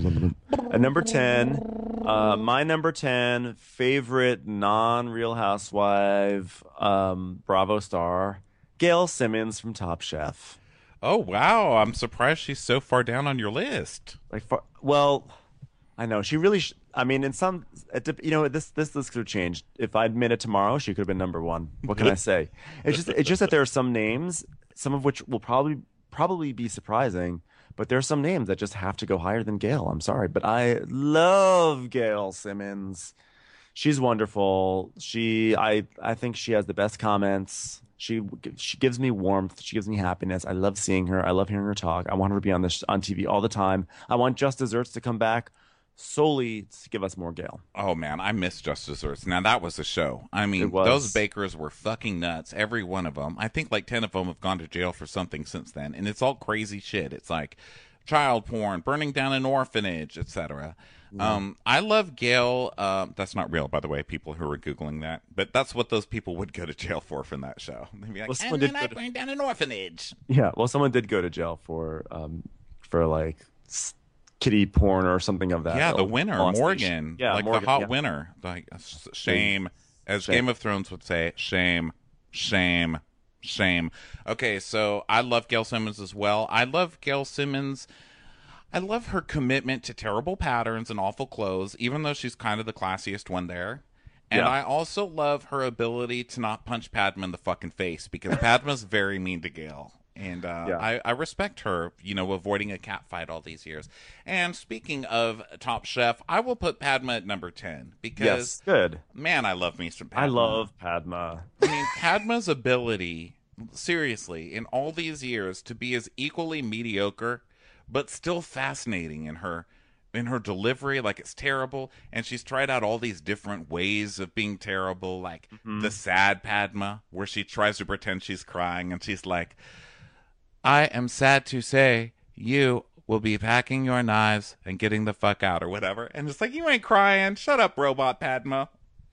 At number ten, uh, my number ten favorite non-Real Housewife um, Bravo star, Gail Simmons from Top Chef. Oh wow! I'm surprised she's so far down on your list. Like, for, well, I know she really. Sh- I mean, in some, it dep- you know, this this list could have changed. If I'd made it tomorrow, she could have been number one. What can I say? It's just it's just that there are some names, some of which will probably probably be surprising, but there are some names that just have to go higher than Gail. I'm sorry, but I love Gail Simmons. She's wonderful. She, I, I think she has the best comments. She, she gives me warmth. She gives me happiness. I love seeing her. I love hearing her talk. I want her to be on this on T V all the time. I want Just Desserts to come back solely to give us more Gail. Oh man, I miss Just Desserts. Now that was a show. I mean, It was. those bakers were fucking nuts. Every one of them. I think like ten of them have gone to jail for something since then, and it's all crazy shit. It's like child porn, burning down an orphanage, et cetera. Um, I love Gail. Uh, that's not real, by the way. People who are googling that, but that's what those people would go to jail for from that show. They'd be like, Well, someone and then did I go to- burned down an orphanage. Yeah, well, someone did go to jail for um for like s- kitty porn or something of that. Yeah, the ilk. winner, Molestation. Morgan. Yeah, like Morgan, the hot yeah. winner. Like s- shame, as Shame. Game of Thrones would say, shame, shame, shame. Okay, so I love Gail Simmons as well. I love Gail Simmons. I love her commitment to terrible patterns and awful clothes, even though she's kind of the classiest one there. And Yeah. I also love her ability to not punch Padma in the fucking face, because Padma's very mean to Gail. And uh, Yeah. I, I respect her, you know, avoiding a cat fight all these years. And speaking of Top Chef, I will put Padma at number ten because, Yes, good. man, I love me some Padma. I love Padma. I mean, Padma's ability, seriously, in all these years to be as equally mediocre, but still fascinating in her in her delivery, like it's terrible, and she's tried out all these different ways of being terrible, like the sad Padma, where she tries to pretend she's crying, and she's like, I am sad to say you will be packing your knives and getting the fuck out, or whatever. And it's like, you ain't crying. Shut up, robot Padma.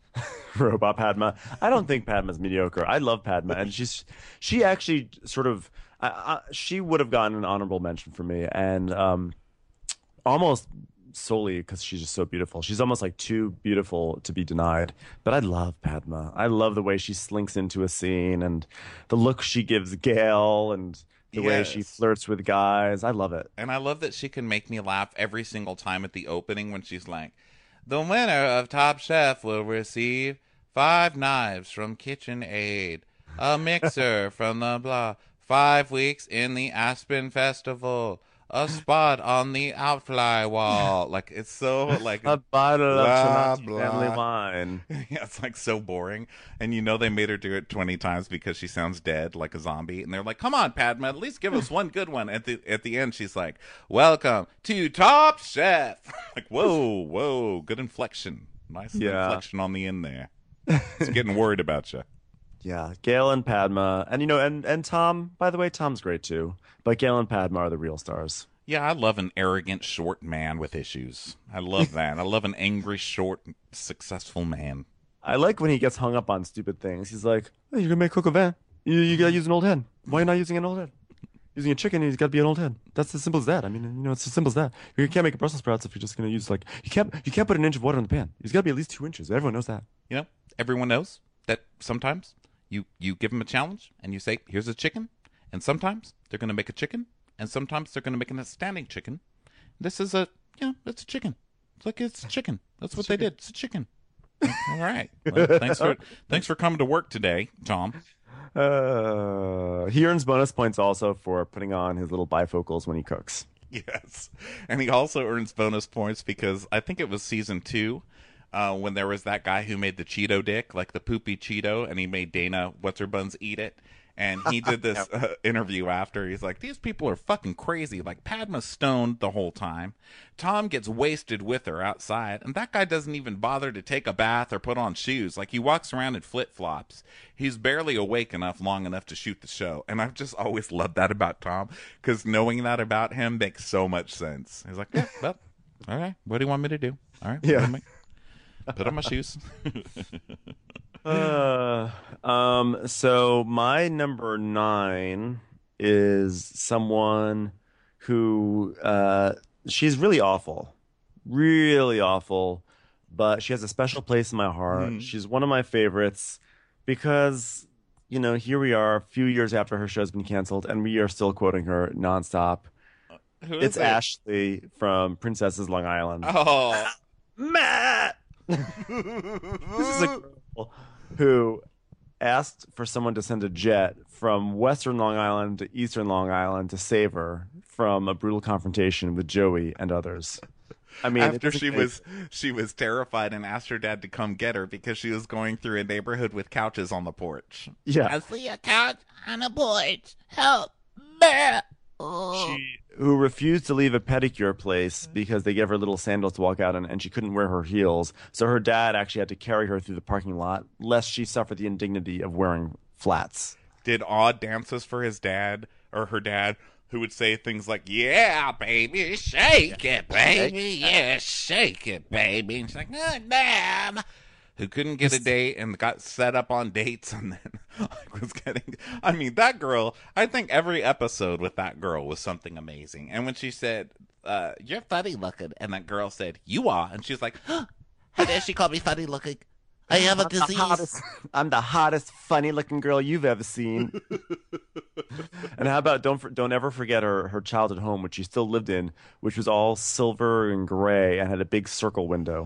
Robot Padma. I don't think Padma's mediocre. I love Padma, and she's she actually sort of I, I, she would have gotten an honorable mention for me, and um, almost solely because she's just so beautiful. She's almost like too beautiful to be denied. But I love Padma. I love the way she slinks into a scene and the look she gives Gail and the way she Yes. flirts with guys. I love it. And I love that she can make me laugh every single time at the opening when she's like, the winner of Top Chef will receive five knives from KitchenAid, a mixer from the blah, five weeks in the Aspen Festival, a spot on the outfly wall. Like, it's so, like, A bottle of blah, Chilati blah. family wine. yeah, it's like so boring. And you know they made her do it twenty times because she sounds dead, like a zombie. And they're like, come on, Padma, at least give us one good one. At the at the end, she's like, welcome to Top Chef. Like, whoa, whoa, good inflection. Nice Yeah. inflection on the end there. It's getting worried about you. Yeah, Gail and Padma, and you know, and and Tom. By the way, Tom's great too. But Gail and Padma are the real stars. Yeah, I love an arrogant, short man with issues. I love that. I love an angry, short, successful man. I like when he gets hung up on stupid things. He's like, hey, "You're gonna make coq au vin. You, you gotta use an old hen. Why are you not using an old hen? Using a chicken, he's got to be an old hen. That's as simple as that. I mean, you know, it's as simple as that. You can't make a Brussels sprouts if you're just gonna use like you can't you can't put an inch of water in the pan. It's got to be at least two inches. Everyone knows that. You know, everyone knows that sometimes you, you give them a challenge and you say, here's a chicken. And sometimes they're going to make a chicken. And sometimes they're going to make an outstanding chicken. This is a, you know, it's a chicken. It's like it's a chicken. That's what they did. It's a chicken. All right. Well, thanks for thanks for coming to work today, Tom. Uh, he earns bonus points also for putting on his little bifocals when he cooks. Yes. And he also earns bonus points because I think it was season two uh, when there was that guy who made the Cheeto dick, like the poopy Cheeto, and he made Dana What's-Her-Buns eat it. And he did this uh, interview after. He's like, these people are fucking crazy. Like, Padma's stoned the whole time. Tom gets wasted with her outside. And that guy doesn't even bother to take a bath or put on shoes. Like, he walks around in flip-flops. He's barely awake enough, long enough to shoot the show. And I've just always loved that about Tom. Because knowing that about him makes so much sense. He's like, yeah, well, all right. What do you want me to do? All right. Yeah. Put on my, put on my shoes. Uh, um, so my number nine is someone who, uh, she's really awful, really awful, but she has a special place in my heart. Mm. She's one of my favorites because, you know, here we are a few years after her show's been canceled and we are still quoting her nonstop. Who is It's it? Ashley from Princesses Long Island. Oh. Matt! This is a girl who asked for someone to send a jet from Western Long Island to Eastern Long Island to save her from a brutal confrontation with Joey and others. I mean, it after doesn't she make- was she was terrified and asked her dad to come get her because she was going through a neighborhood with couches on the porch. yeah, I see a couch on a porch. Help me. Oh. she who refused to leave a pedicure place because they gave her little sandals to walk out in, and she couldn't wear her heels. So her dad actually had to carry her through the parking lot, lest she suffer the indignity of wearing flats. Did odd dances for his dad or her dad, who would say things like, "Yeah, baby, shake it, baby, yeah, shake it, baby." And she's like, "Oh, damn." Who couldn't get a date and got set up on dates and then like, was getting. I mean, that girl. I think every episode with that girl was something amazing. And when she said, uh, "You're funny looking," and that girl said, "You are," and she's like, How dare she call me funny looking? I have a I'm the disease. hottest, I'm the hottest, funny-looking girl you've ever seen. And how about don't for- don't ever forget her her childhood home, which she still lived in, which was all silver and gray and had a big circle window.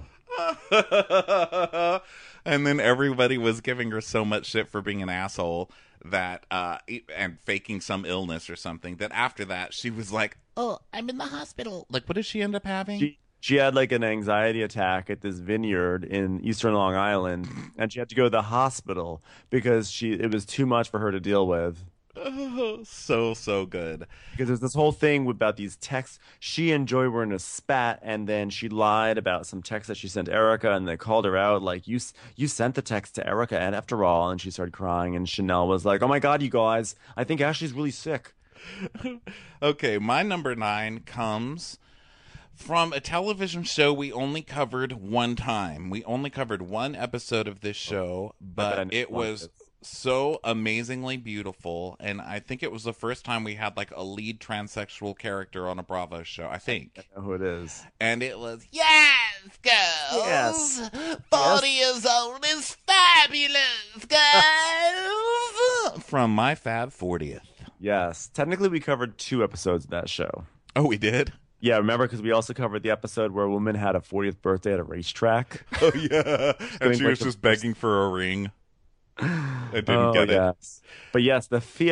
and then everybody was giving her so much shit for being an asshole that uh and faking some illness or something that after that she was like, Oh, I'm in the hospital. like, what did she end up having? She she had like an anxiety attack at this vineyard in Eastern Long Island, and she had to go to the hospital because she it was too much for her to deal with. Oh, so so good. Because there's this whole thing about these texts. She and Joy were in a spat, and then she lied about some text that she sent Erica, and they called her out like, "You you sent the text to Erica, and after all," and she started crying, and Chanel was like, "Oh my God, you guys, I think Ashley's really sick." Okay, my number nine comes from a television show we only covered one time. We only covered one episode of this show, bet I but know it one of was it. so amazingly beautiful, and I think it was the first time we had like a lead transsexual character on a Bravo show, I think. I know who it is. And it was Yes, girls. Yes. forty years old is fabulous, girls. from My Fab fortieth. Yes, technically we covered two episodes of that show. Oh, we did? Yeah, remember because we also covered the episode where a woman had a fortieth birthday at a racetrack. Oh, yeah. And Getting she like was the just first- begging for a ring. I didn't Oh, get it. yes. But yes, the fierce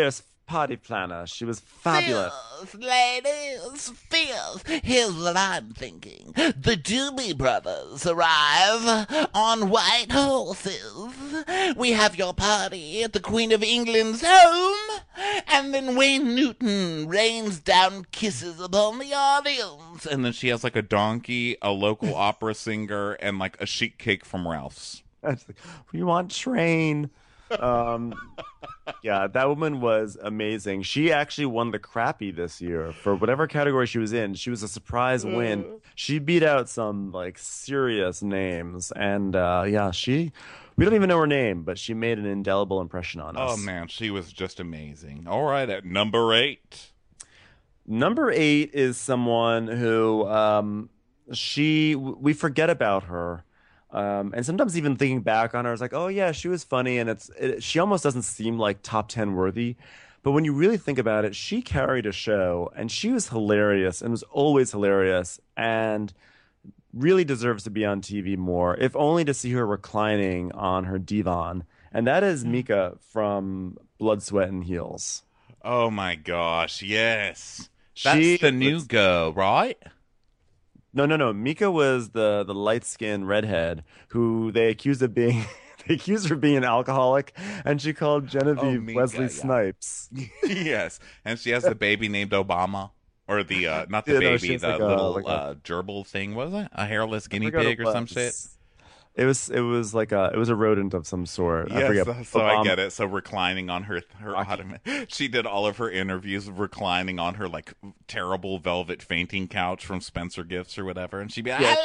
party planner. She was fabulous. Filth, ladies, filth. Here's what I'm thinking. The Doobie Brothers arrive on white horses. We have your party at the Queen of England's home, and then Wayne Newton rains down kisses upon the audience. And then she has like a donkey, a local opera singer, and like a sheet cake from Ralph's. We want train. Um, yeah, that woman was amazing. She actually won the Crappie this year for whatever category she was in. She was a surprise win. She beat out some like serious names, and uh, yeah, she. We don't even know her name, but she made an indelible impression on us. Oh man, she was just amazing. All right, at number eight. Number eight is someone who um, she we forget about her. Um, and sometimes even thinking back on her, it's like, oh yeah, she was funny, and it's it, she almost doesn't seem like top ten worthy. But when you really think about it, she carried a show, and she was hilarious, and was always hilarious, and really deserves to be on T V more, if only to see her reclining on her divan. And that is Mika from Blood, Sweat, and Heels. Oh my gosh, yes, that's She the new was- girl, right? No, no, no. Mika was the the light skinned redhead who they accused of being. They accused her of being an alcoholic, and she called Genevieve Oh, Mika, Wesley yeah. Snipes. Yes, and she has a baby named Obama, or the uh, not the Yeah, no, baby, she has the like a- little like a- uh, gerbil thing. What was it? A hairless guinea forgot pig it or some was. shit? It was it was like a it was a rodent of some sort. I Yes, forget. so, so I Obama- get it. So reclining on her her Rocky. ottoman. She did all of her interviews reclining on her like terrible velvet fainting couch from Spencer Gifts or whatever, and she'd be like, Yeah.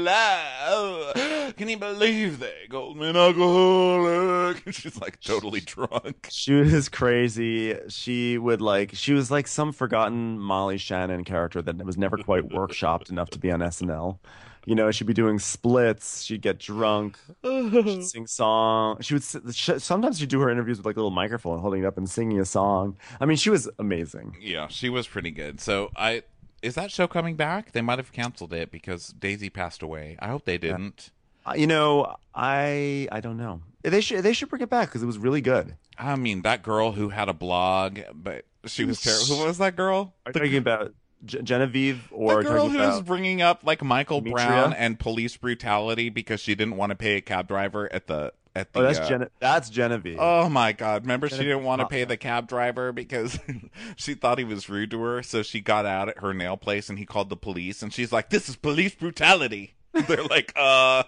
"Hello, can you believe they called me an alcoholic?" And she's like totally drunk. She was crazy. She would like she was like some forgotten Molly Shannon character that was never quite workshopped enough to be on S N L. You know, she'd be doing splits. She'd get drunk. She'd sing song. She would s- sh- sometimes she'd do her interviews with like a little microphone, holding it up and singing a song. I mean, she was amazing. Yeah, she was pretty good. So I is that show coming back? They might have canceled it because Daisy passed away. I hope they didn't. Uh, You know, I I don't know. They should they should bring it back because it was really good. I mean, that girl who had a blog, but she was terrible. Who was that girl? Are you talking about G- Genevieve or The girl talking who was about bringing up like Michael Demetria? Brown and police brutality because she didn't want to pay a cab driver at the at the. Oh, that's uh, Gen- that's Genevieve. Oh my God! Remember, she Genevieve didn't want to Cotton. pay the cab driver because she thought he was rude to her. So she got out at her nail place and he called the police. And she's like, "This is police brutality." They're like, "Uh."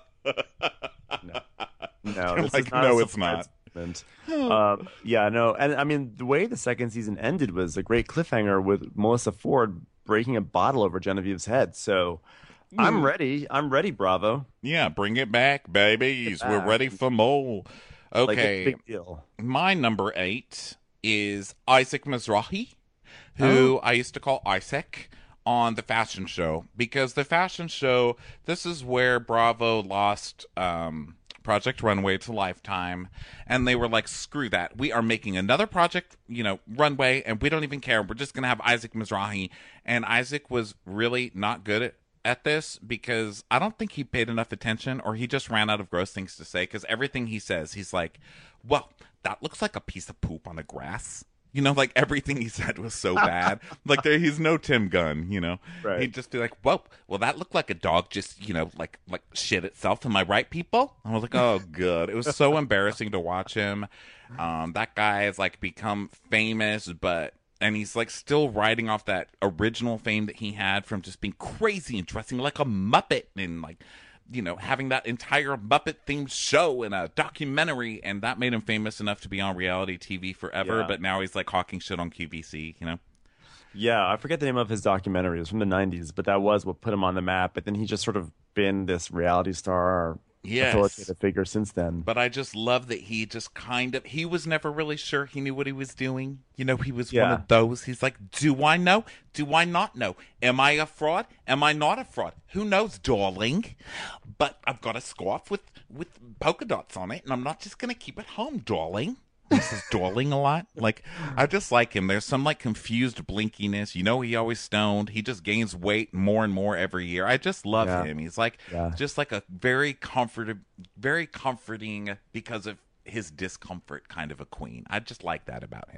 No, They're this like, is not "No, a it's not." surprise moment. um, yeah, no, and I mean the way the second season ended was a great cliffhanger with Melissa Ford breaking a bottle over Genevieve's head. So I'm ready. I'm ready. Bravo. Yeah, bring it back, babies. We're back. ready for more. Like Okay. it's a big deal. My number eight is Isaac Mizrahi, who I used to call Isaac on the fashion show, because the fashion show, this is where Bravo lost um, Project Runway to Lifetime, and they were like, screw that. We are making another Project, you know, Runway, and we don't even care. We're just going to have Isaac Mizrahi. And Isaac was really not good at at this because I don't think he paid enough attention, or he just ran out of gross things to say, because everything he says, he's like, well, that looks like a piece of poop on the grass. You know, like everything he said was so bad. Like there, he's no Tim Gunn, you know. Right. He'd just be like, whoa, well, that looked like a dog just, you know, like like shit itself. Am I right, people? I was like, oh, good. It was so embarrassing to watch him. Um, that guy has like become famous, but and he's like still riding off that original fame that he had from just being crazy and dressing like a Muppet and like, you know, having that entire Muppet themed show in a documentary, and that made him famous enough to be on reality T V forever. Yeah. But now he's like hawking shit on Q V C, you know? Yeah, I forget the name of his documentary. It was from the nineties, but that was what put him on the map. But then he just sort of been this reality star, Yes. authoritative figure since then. But I just love that he just kind of, he was never really sure he knew what he was doing. You know, he was one Yeah. of those. He's like, do I know? Do I not know? Am I a fraud? Am I not a fraud? Who knows, darling? But I've got a scarf with, with polka dots on it, and I'm not just going to keep it home, darling. He says darling a lot. Like, I just like him. There's some like confused blinkiness. You know, he always stoned. He just gains weight more and more every year. I just love Yeah. him. He's like Yeah. just like a very comforted, very comforting because of his discomfort kind of a queen. I just like that about him.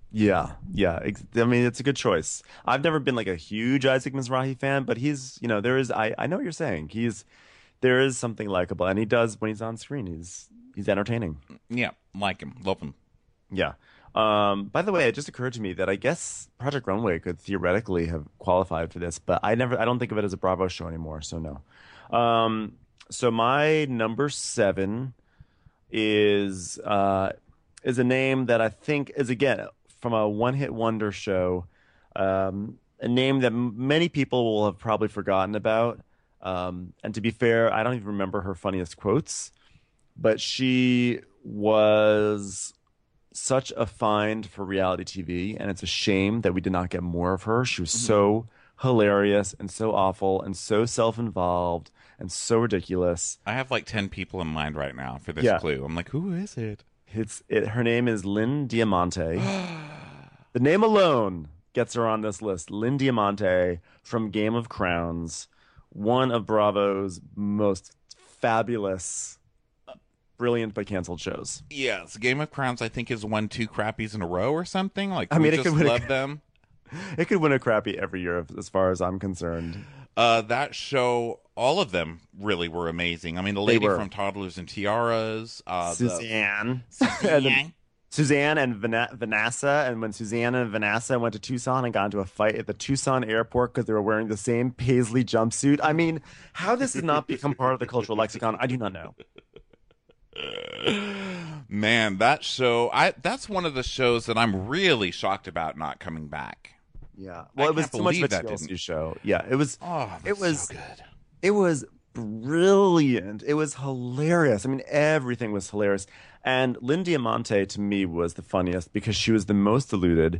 Yeah, yeah. Ex- I mean, it's a good choice. I've never been like a huge Isaac Mizrahi fan, but he's, you know, there is. I I know what you're saying. He's there is something likable, and he does when he's on screen. He's he's entertaining. Yeah, like him, love him. Yeah. Um, by the way, it just occurred to me that I guess Project Runway could theoretically have qualified for this, but I never, I don't think of it as a Bravo show anymore, so no. Um, so my number seven is uh, is a name that I think is again from a one-hit wonder show, um, a name that m- many people will have probably forgotten about. Um, and to be fair, I don't even remember her funniest quotes, but she was such a find for reality T V, and it's a shame that we did not get more of her. She was Mm-hmm. so hilarious and so awful and so self-involved and so ridiculous. I have like ten people in mind right now for this Yeah. clue. I'm like, who is it? It's it. Her name is Lynn Diamante. The name alone gets her on this list. Lynn Diamante from Game of Crowns, one of Bravo's most fabulous, brilliant but canceled shows. Yes, Game of Crowns I think has won two crappies in a row or something. Like, I we mean, it just could win a- love them. It could win a crappy every year, as far as I'm concerned. Uh, that show, all of them really were amazing. I mean, the They lady were. from Toddlers and Tiaras, uh, the- Suzanne. Suzanne. And then Suzanne and Van- Vanessa, and when Suzanne and Vanessa went to Tucson and got into a fight at the Tucson airport because they were wearing the same paisley jumpsuit. I mean, how this has not become part of the cultural lexicon, I do not know. Man, that show, I that's one of the shows that I'm really shocked about not coming back. Yeah, I well, it was can't too much of a believe that T L C didn't- show. Yeah, it was. Oh, it that's was so good. It was brilliant. It was hilarious. I mean, everything was hilarious. And Lynn Diamante to me was the funniest because she was the most deluded.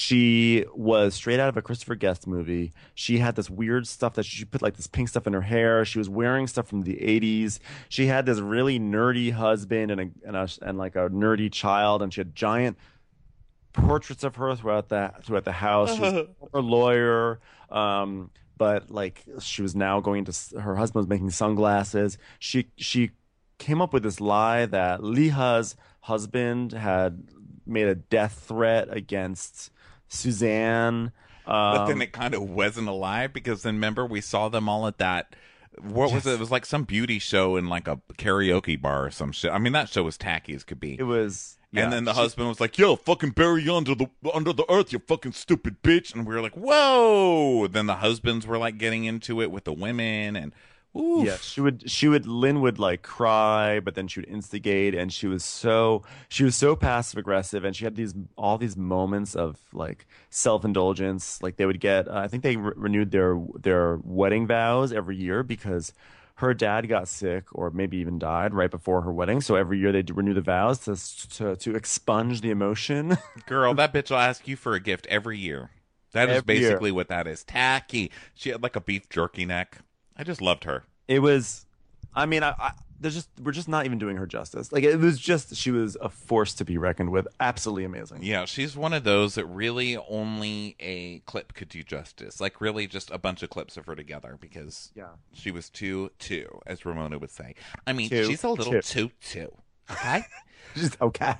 She was straight out of a Christopher Guest movie. She had this weird stuff that she put like this pink stuff in her hair. She was wearing stuff from the eighties. She had this really nerdy husband and a and, a, and like a nerdy child, and she had giant portraits of her throughout the throughout the house. She was a former lawyer, um, but like she was now going to her husband was making sunglasses. She she came up with this lie that Liha's husband had made a death threat against Suzanne. Um, But then it kind of wasn't a lie because then remember we saw them all at that. What was it? It was like some beauty show in like a karaoke bar or some shit. I mean, that show was tacky as could be. it was, yeah, and then the she- husband was like, "Yo, fucking bury you under the under the earth, you fucking stupid bitch." And we were like, "Whoa!" Then the husbands were like getting into it with the women, and oof. Yeah, she would she would Lynn would like cry, but then she would instigate, and she was so she was so passive aggressive, and she had these all these moments of like self indulgence. Like they would get, uh, I think they re- renewed their their wedding vows every year because her dad got sick or maybe even died right before her wedding. So every year they'd renew the vows to to to expunge the emotion. Girl, that bitch will ask you for a gift every year. That is Every year. basically what that is. Tacky. She had like a beef jerky neck. I just loved her. It was, I mean, I, I there's just we're just not even doing her justice. Like it was just she was a force to be reckoned with. Absolutely amazing. Yeah, she's one of those that really only a clip could do justice. Like really just a bunch of clips of her together because Yeah. she was too, too, as Ramona would say. I mean, Too, she's a little too. too, too. Okay? Just okay.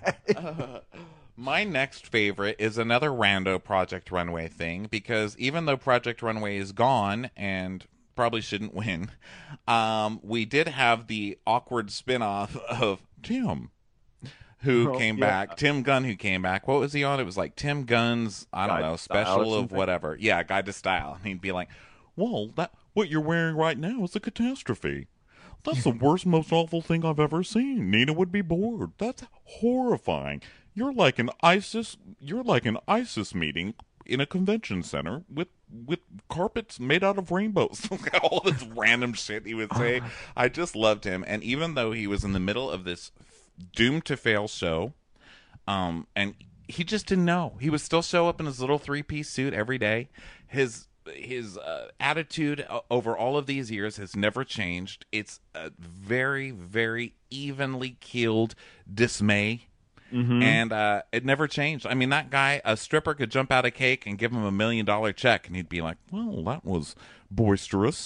My next favorite is another rando Project Runway thing because even though Project Runway is gone and probably shouldn't win, um, we did have the awkward spinoff of Tim, who Oh, came yeah. back. Tim Gunn, who came back. What was he on? It was like Tim Gunn's, I don't Guide know, to Style or special of something? whatever. Yeah, Guide to Style. And he'd be like, well, that what you're wearing right now is a catastrophe. That's the worst, most awful thing I've ever seen. Nina would be bored. That's horrifying. You're like an ISIS. You're like an ISIS meeting in a convention center with with carpets made out of rainbows. All this random shit he would say. I just loved him. And even though he was in the middle of this doomed to fail show, um, and he just didn't know. He would still show up in his little three piece suit every day. His his uh, attitude o- over all of these years has never changed. It's a very, very evenly keeled dismay. And uh, it never changed. I mean, that guy, a stripper could jump out of cake and give him a million dollar check, and he'd be like, well, that was boisterous.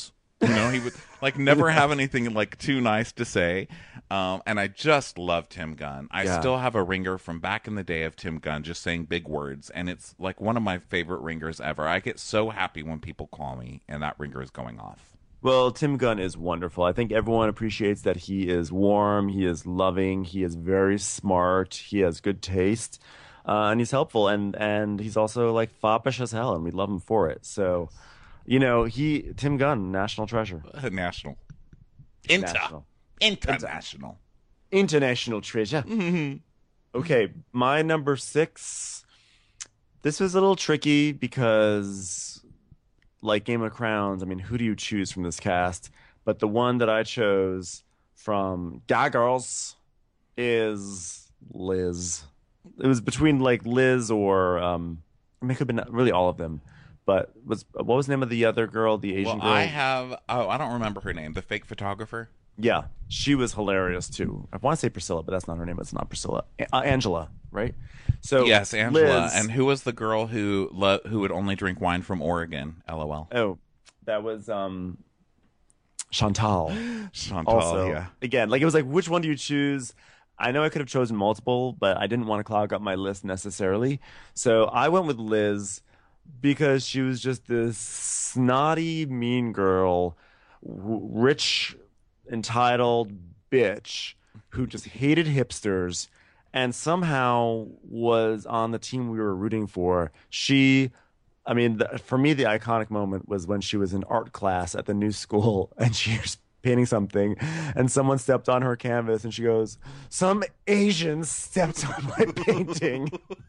You know, he would like never have anything like too nice to say. Um, and I just love Tim Gunn. I Yeah. still have a ringer from back in the day of Tim Gunn just saying big words, and it's like one of my favorite ringers ever. I get so happy when people call me and that ringer is going off. Well, Tim Gunn is wonderful. I think everyone appreciates that he is warm, he is loving, he is very smart, he has good taste, uh, and he's helpful, and and he's also like foppish as hell, and we love him for it. So, you know, he Tim Gunn, national treasure, National. Inter. National. International. International treasure. Mm-hmm. Okay, my number six. This was a little tricky because, like Game of Crowns, I mean, who do you choose from this cast? But the one that I chose from Gaggers is Liz. It was between like Liz or um, I mean, it could have been really all of them. But was what was the name of the other girl, the Asian Well, girl? I have. Oh, I don't remember her name. The fake photographer. Yeah, she was hilarious too. I want to say Priscilla, but that's not her name. It's not Priscilla. A- uh, Angela, right? So Yes, Angela. Liz- And who was the girl who lo- who would only drink wine from Oregon? LOL. Oh, that was um, Chantal. Chantal. Also, Yeah. again, like it was like, which one do you choose? I know I could have chosen multiple, but I didn't want to clog up my list necessarily. So I went with Liz because she was just this snotty, mean girl, w- rich, entitled bitch who just hated hipsters and somehow was on the team we were rooting for. She, I mean, the, for me, the iconic moment was when she was in art class at the new school and she was painting something and someone stepped on her canvas and she goes, "Some Asians stepped on my painting."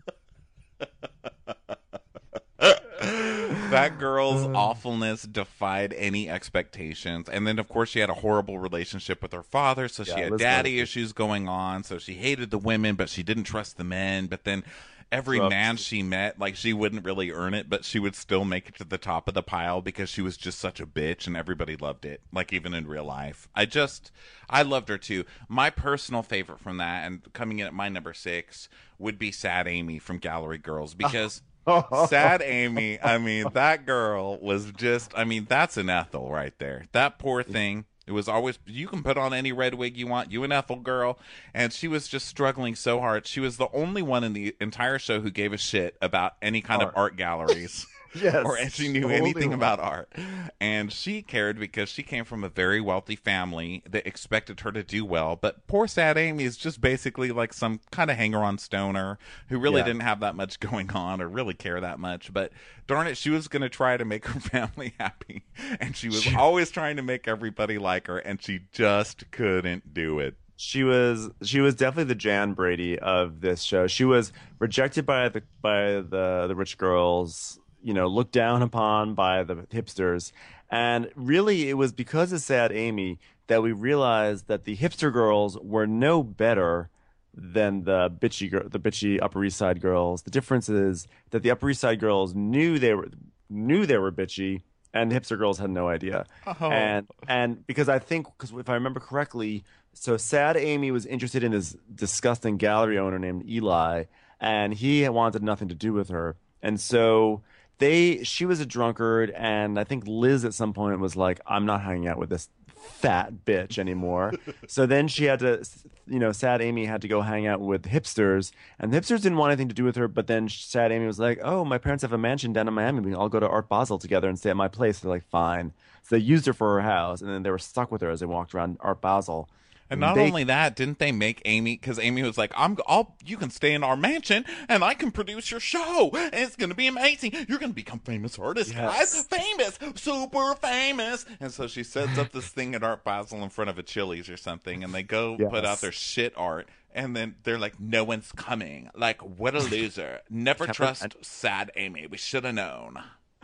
That girl's awfulness defied any expectations. And then, of course, she had a horrible relationship with her father, so she Yeah, had Liz daddy Lemon. issues going on. So she hated the women, but she didn't trust the men. But then every Rough. man she met, like, she wouldn't really earn it, but she would still make it to the top of the pile because she was just such a bitch, and everybody loved it, like, even in real life. I just, I loved her, too. My personal favorite from that, and coming in at my number six, would be Sad Amy from Gallery Girls, because... Sad Amy, I mean, that girl was just, I mean, that's an Ethel right there. That poor thing. It was always, you can put on any red wig you want, you an Ethel girl. And she was just struggling so hard. She was the only one in the entire show who gave a shit about any kind of art galleries. Yes. Or she knew the only anything one. about art. And she cared because she came from a very wealthy family that expected her to do well. But poor Sad Amy is just basically like some kind of hanger-on stoner who really Yeah. didn't have that much going on or really care that much. But darn it, she was going to try to make her family happy. And she was always trying to make everybody like her, and she just couldn't do it. She was she was definitely the Jan Brady of this show. She was rejected by the by the the rich girls, you know, looked down upon by the hipsters. And really it was because of Sad Amy that we realized that the hipster girls were no better than the bitchy girl, the bitchy Upper East Side girls. The difference is that the Upper East Side girls knew they were knew they were bitchy, and the hipster girls had no idea. Oh. And and because I think, because if I remember correctly, so Sad Amy was interested in this disgusting gallery owner named Eli, and he wanted nothing to do with her. And so they, she was a drunkard, and I think Liz at some point was like, "I'm not hanging out with this fat bitch anymore." So then she had to, you know, Sad Amy had to go hang out with hipsters, and the hipsters didn't want anything to do with her. But then Sad Amy was like, "Oh, my parents have a mansion down in Miami. We can all go to Art Basel together and stay at my place." They're like, "Fine." So they used her for her house, and then they were stuck with her as they walked around Art Basel. And not They- only that, didn't they make Amy? Because Amy was like, "I'm, I'll, you can stay in our mansion, and I can produce your show, and it's gonna be amazing. You're gonna become famous artists, Yes. guys, famous, super famous." And so she sets up this thing at Art Basel in front of a Chili's or something, and they go put Yes. out their shit art, and then they're like, "No one's coming. Like, what a loser. Never Kept- trust Sad Amy. We should have known."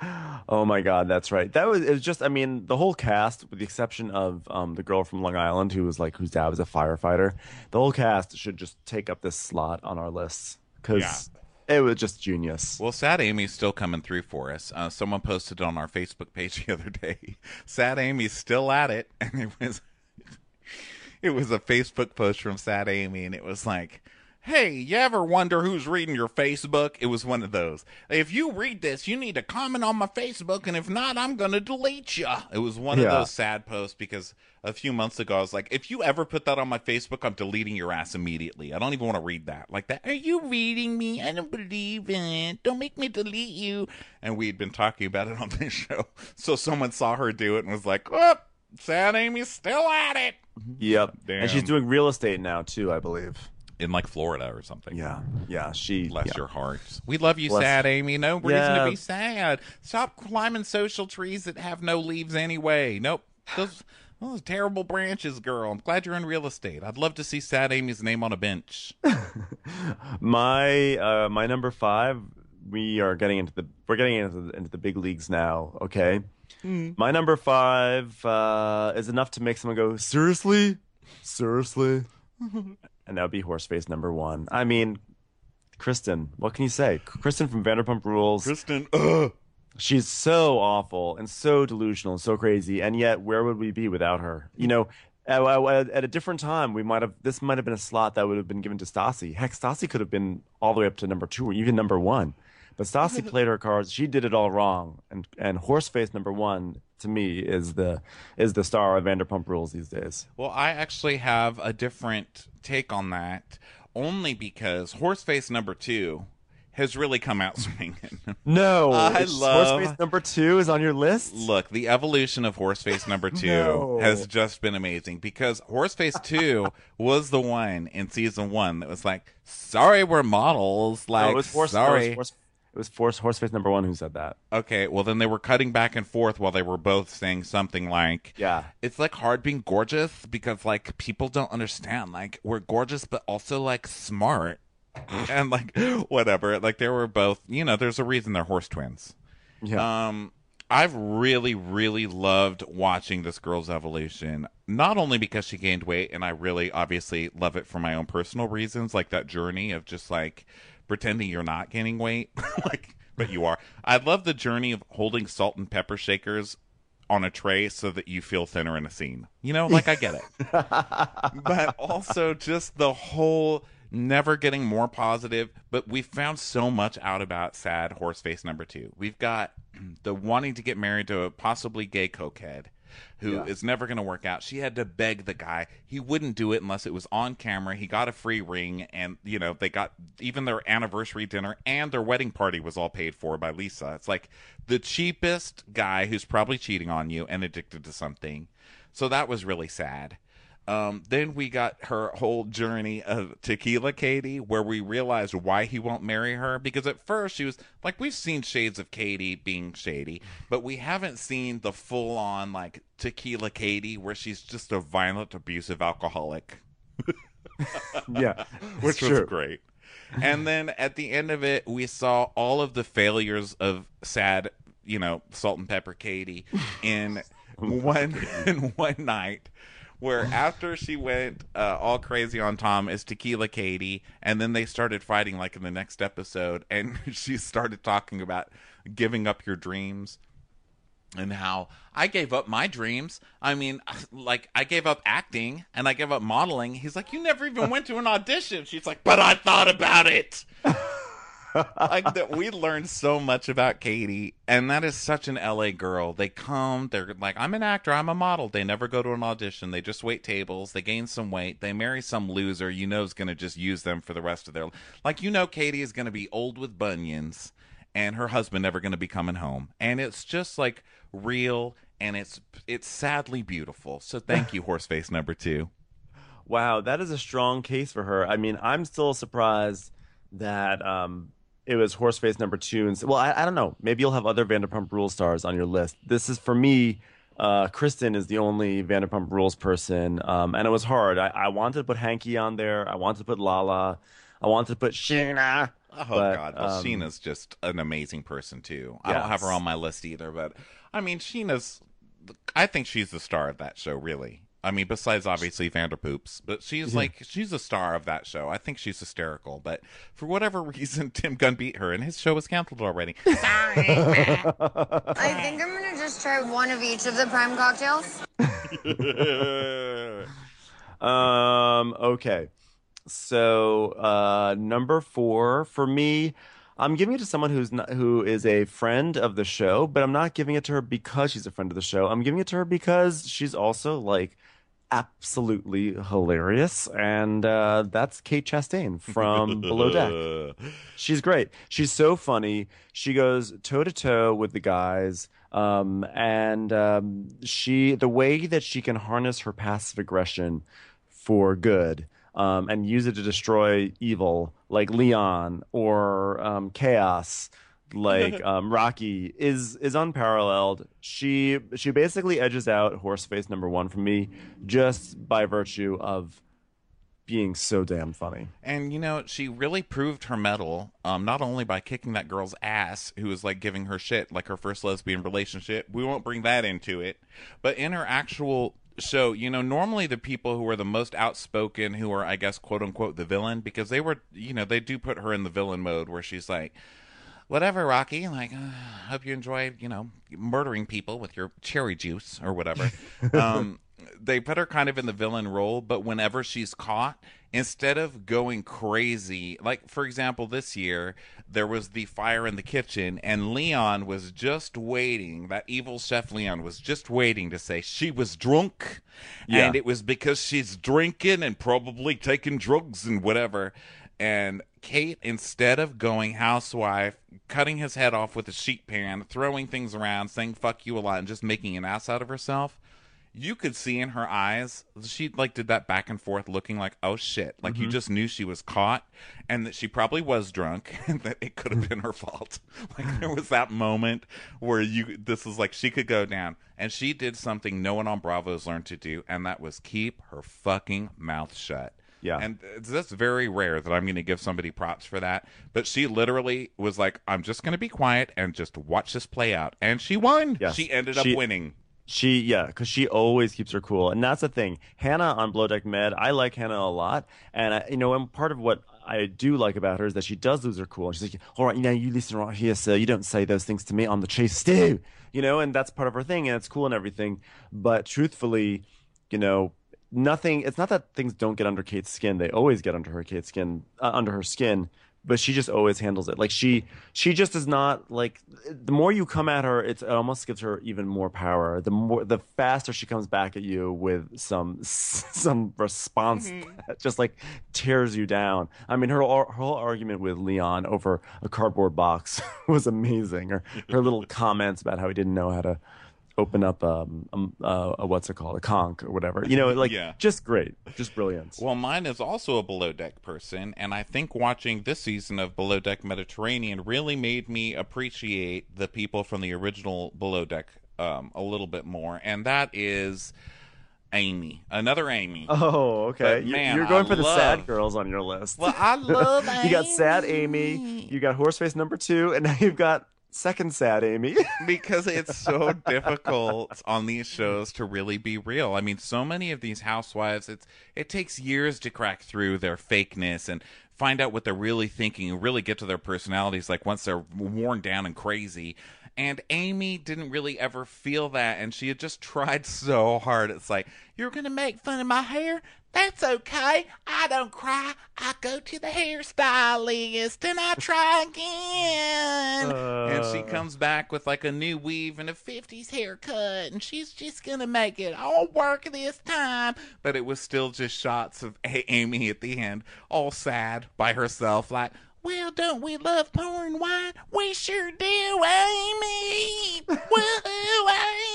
Oh my God, that's right. That was, it was just, I mean, the whole cast, with the exception of um, the girl from Long Island who was like, whose dad was a firefighter, the whole cast should just take up this slot on our lists because it was just genius. Well, Sad Amy's still coming through for us. Uh, someone posted on our Facebook page the other day, Sad Amy's still at it, and it was it was a Facebook post from Sad Amy, and it was like, hey, you ever wonder who's reading your Facebook? It was one of those. If you read this, you need to comment on my Facebook, and if not, I'm going to delete you. It was one Yeah. of those sad posts because a few months ago, I was like, if you ever put that on my Facebook, I'm deleting your ass immediately. I don't even want to read that. Like that, are you reading me? I don't believe it. Don't make me delete you. And we had been talking about it on this show. So someone saw her do it and was like, oh, Sad Amy's still at it. Yep. Damn. And she's doing real estate now too, I believe. In like Florida or something. Yeah. Yeah. She. Bless yeah. your heart. We love you, Bless- Sad Amy. No reason Yeah. to be sad. Stop climbing social trees that have no leaves anyway. Nope. Those, those terrible branches, girl. I'm glad you're in real estate. I'd love to see Sad Amy's name on a bench. My uh, my number five. We are getting into the we're getting into the, into the big leagues now. Okay. My number five uh, is enough to make someone go, seriously, seriously, and that would be Horseface number one. I mean, Kristen. What can you say? Kristen from Vanderpump Rules. Kristen, ugh. She's so awful and so delusional and so crazy, and yet where would we be without her? You know, at, at, at a different time, we might have this might have been a slot that would have been given to Stassi. Heck, Stassi could have been all the way up to number two or even number one. But Stassi played her cards. She did it all wrong, and and Horseface number one to me is the is the star of Vanderpump Rules these days. Well, I actually have a different take on that, only because Horseface number two has really come out swinging. No, I it's- love- Horseface number two is on your list. Look, the evolution of Horseface number two No. has just been amazing because Horseface two was the one in season one that was like, sorry, we're models. Like, No, it was Horse, sorry. It was, Horse, it was Force, Horseface number one who said that. Okay, well, then they were cutting back and forth while they were both saying something like, Yeah. it's like hard being gorgeous because, like, people don't understand. Like, we're gorgeous, but also, like, smart. And, like, whatever. Like, they were both, you know, there's a reason they're horse twins. Yeah. Um, I've really, really loved watching this girl's evolution. Not only because she gained weight, and I really obviously love it for my own personal reasons, like that journey of just like pretending you're not gaining weight, like, but you are. I love the journey of holding salt and pepper shakers on a tray so that you feel thinner in a scene. You know, like I get it. But also just the whole never getting more positive, but we found so much out about sad Horseface number two. We've got the wanting to get married to a possibly gay cokehead who Yeah. is never going to work out. She had to beg the guy. He wouldn't do it unless it was on camera. He got a free ring, and, you know, they got even their anniversary dinner and their wedding party was all paid for by Lisa. It's like the cheapest guy who's probably cheating on you and addicted to something. So that was really sad. Um, then we got her whole journey of Tequila Katie, where we realized why he won't marry her. Because at first she was like, we've seen shades of Katie being shady, but we haven't seen the full on like Tequila Katie, where she's just a violent, abusive alcoholic, Yeah. which it's was true. great. And then at the end of it, we saw all of the failures of sad, you know, Salt and Pepper Katie in one in one night. Where after she went uh, all crazy on Tom as Tequila Katie, and then they started fighting like in the next episode, and she started talking about giving up your dreams and how I gave up my dreams. I mean, like, I gave up acting and I gave up modeling. He's like, you never even went to an audition. She's like, but I thought about it. Like that, we learned so much about Katie, and that is such an L A girl. They come, they're like, I'm an actor, I'm a model. They never go to an audition. They just wait tables. They gain some weight. They marry some loser you know is going to just use them for the rest of their life. Like, you know, Katie is going to be old with bunions, and her husband never going to be coming home. And it's just like real, and it's it's sadly beautiful. So thank you, Horseface number two. Wow, that is a strong case for her. I mean, I'm still surprised that um, it was Horseface number two. And well, I, I don't know. Maybe you'll have other Vanderpump Rules stars on your list. This is for me. Uh, Kristen is the only Vanderpump Rules person, um, and it was hard. I, I wanted to put Hanky on there. I wanted to put Lala. I wanted to put Sheena. Oh, but, God. Well, um, Sheena's just an amazing person, too. I Yes. don't have her on my list either, but, I mean, Sheena's... I think she's the star of that show, really. I mean, besides, obviously, Vanderpoops. But she's, like, she's a star of that show. I think she's hysterical. But for whatever reason, Tim Gunn beat her, and his show was canceled already. I think I'm gonna just try one of each of the prime cocktails. Um. Okay. So uh, number four for me, I'm giving it to someone who's not, who is a friend of the show, but I'm not giving it to her because she's a friend of the show. I'm giving it to her because she's also like absolutely hilarious, and uh, that's Kate Chastain from Below Deck. She's great. She's so funny. She goes toe to toe with the guys, um, and um, she the way that she can harness her passive aggression for good. Um, and use it to destroy evil, like Leon or um, Chaos, like um, Rocky, is is unparalleled. She she basically edges out Horseface number one for me just by virtue of being so damn funny. And, you know, she really proved her mettle, um, not only by kicking that girl's ass, who was, like, giving her shit, like her first lesbian relationship. We won't bring that into it. But in her actual show, you know, normally the people who are the most outspoken, who are, I guess, quote-unquote, the villain, because they were, you know, they do put her in the villain mode where she's like, whatever, Rocky, like, uh, hope you enjoy, you know, murdering people with your cherry juice or whatever. um, they put her kind of in the villain role, but whenever she's caught, instead of going crazy, like, for example, this year, there was the fire in the kitchen, and Leon was just waiting, that evil Chef Leon was just waiting to say she was drunk, yeah. and it was because she's drinking and probably taking drugs and whatever. And Kate, instead of going housewife, cutting his head off with a sheet pan, throwing things around, saying fuck you a lot, and just making an ass out of herself, you could see in her eyes, she like did that back and forth looking like, oh shit. Like mm-hmm. you just knew she was caught and that she probably was drunk and that it could have been her fault. Like there was that moment where you, this is like, she could go down, and she did something no one on Bravo's learned to do, and that was keep her fucking mouth shut. Yeah. And it's just very rare that I'm going to give somebody props for that. But she literally was like, I'm just going to be quiet and just watch this play out. And she won. Yes. She ended she, up winning. She, yeah, because she always keeps her cool. And that's the thing. Hannah on Below Deck Med, I like Hannah a lot. And, I, you know, and part of what I do like about her is that she does lose her cool. And she's like, all right, you know, you listen right here, sir. You don't say those things to me on the Chase Stew. You know, and that's part of her thing. And it's cool and everything. But truthfully, you know, nothing, it's not that things don't get under Kate's skin. They always get under her Kate's skin, uh, under her skin. But she just always handles it. Like she, she just is not like. The more you come at her, it's, it almost gives her even more power. The more, the faster she comes back at you with some, some response mm-hmm. that just like tears you down. I mean, her, her whole argument with Leon over a cardboard box was amazing. Or her little comments about how he didn't know how to open up um, um uh, a what's it called, a conch or whatever, you know, like yeah. just great, just brilliant. Well, mine is also a Below Deck person, and I think watching this season of Below Deck Mediterranean really made me appreciate the people from the original Below Deck um a little bit more, and that is Amy, another Amy. Oh, okay. You, man, you're going I for the love... sad girls on your list. Well, I love Amy. You got sad Amy, you got Horseface number two, and now you've got second sad Amy. Because it's so difficult on these shows to really be real. I mean, so many of these housewives, it's it takes years to crack through their fakeness and find out what they're really thinking and really get to their personalities, like once they're worn down and crazy. And Amy didn't really ever feel that, and she had just tried so hard. It's like, you're going to make fun of my hair? That's okay. I don't cry. I go to the hairstylist, and I try again. Uh... And she comes back with, like, a new weave and a fifties haircut, and she's just going to make it all work this time. But it was still just shots of a- Amy at the end, all sad by herself, like, well, don't we love pouring wine? We sure do, Amy. Woo,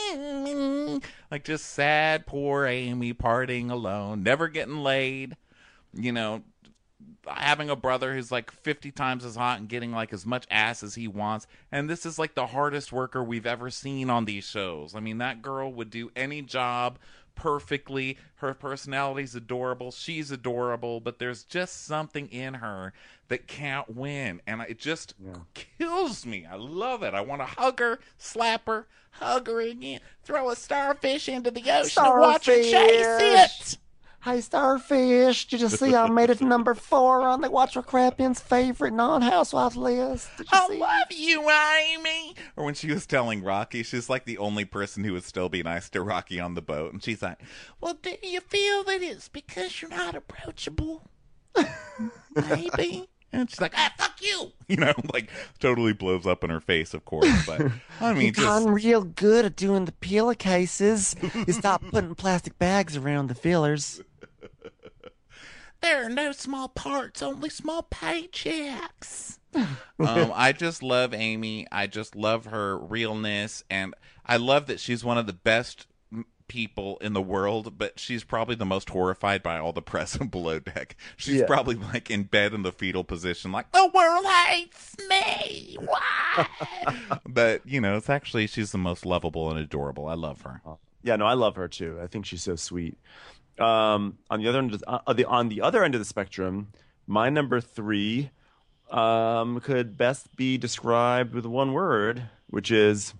Amy. Like just sad, poor Amy partying alone, never getting laid. You know, having a brother who's like fifty times as hot and getting like as much ass as he wants. And this is like the hardest worker we've ever seen on these shows. I mean, that girl would do any job perfectly. Her personality's adorable. She's adorable, but there's just something in her that can't win, and it just yeah. kills me. I love it. I want to hug her, slap her, hug her again, throw a starfish into the ocean starfish. And watch her chase it. Hey, Starfish, did you see I made it to number four on the Watch What Crappens favorite non-housewives list? Did you I see love you, Amy. Or when she was telling Rocky, she's like the only person who would still be nice to Rocky on the boat. And she's like, well, do you feel that it's because you're not approachable? Maybe. And she's like, ah, fuck you. You know, like totally blows up in her face, of course. But I mean, You've just gotten real good at doing the pillowcases. You stop putting plastic bags around the fillers. There are no small parts, only small paychecks. um, I just love Amy. I just love her realness. And I love that she's one of the best people in the world, but she's probably the most horrified by all the press and Below Deck. She's Yeah. probably like in bed in the fetal position, like, the world hates me. Why? But, you know, it's actually, she's the most lovable and adorable. I love her. Yeah, no, I love her too. I think she's so sweet. Um, on the other end, of, uh, the on the other end of the spectrum, my number three um, could best be described with one word, which is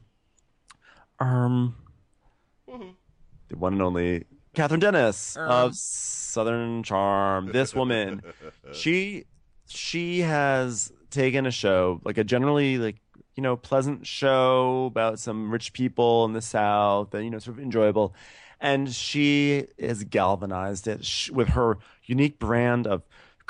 um, the one and only Catherine Dennis Um. of Southern Charm. This woman, she she has taken a show, like a generally like you know pleasant show about some rich people in the South, and you know sort of enjoyable. And she has galvanized it sh- with her unique brand of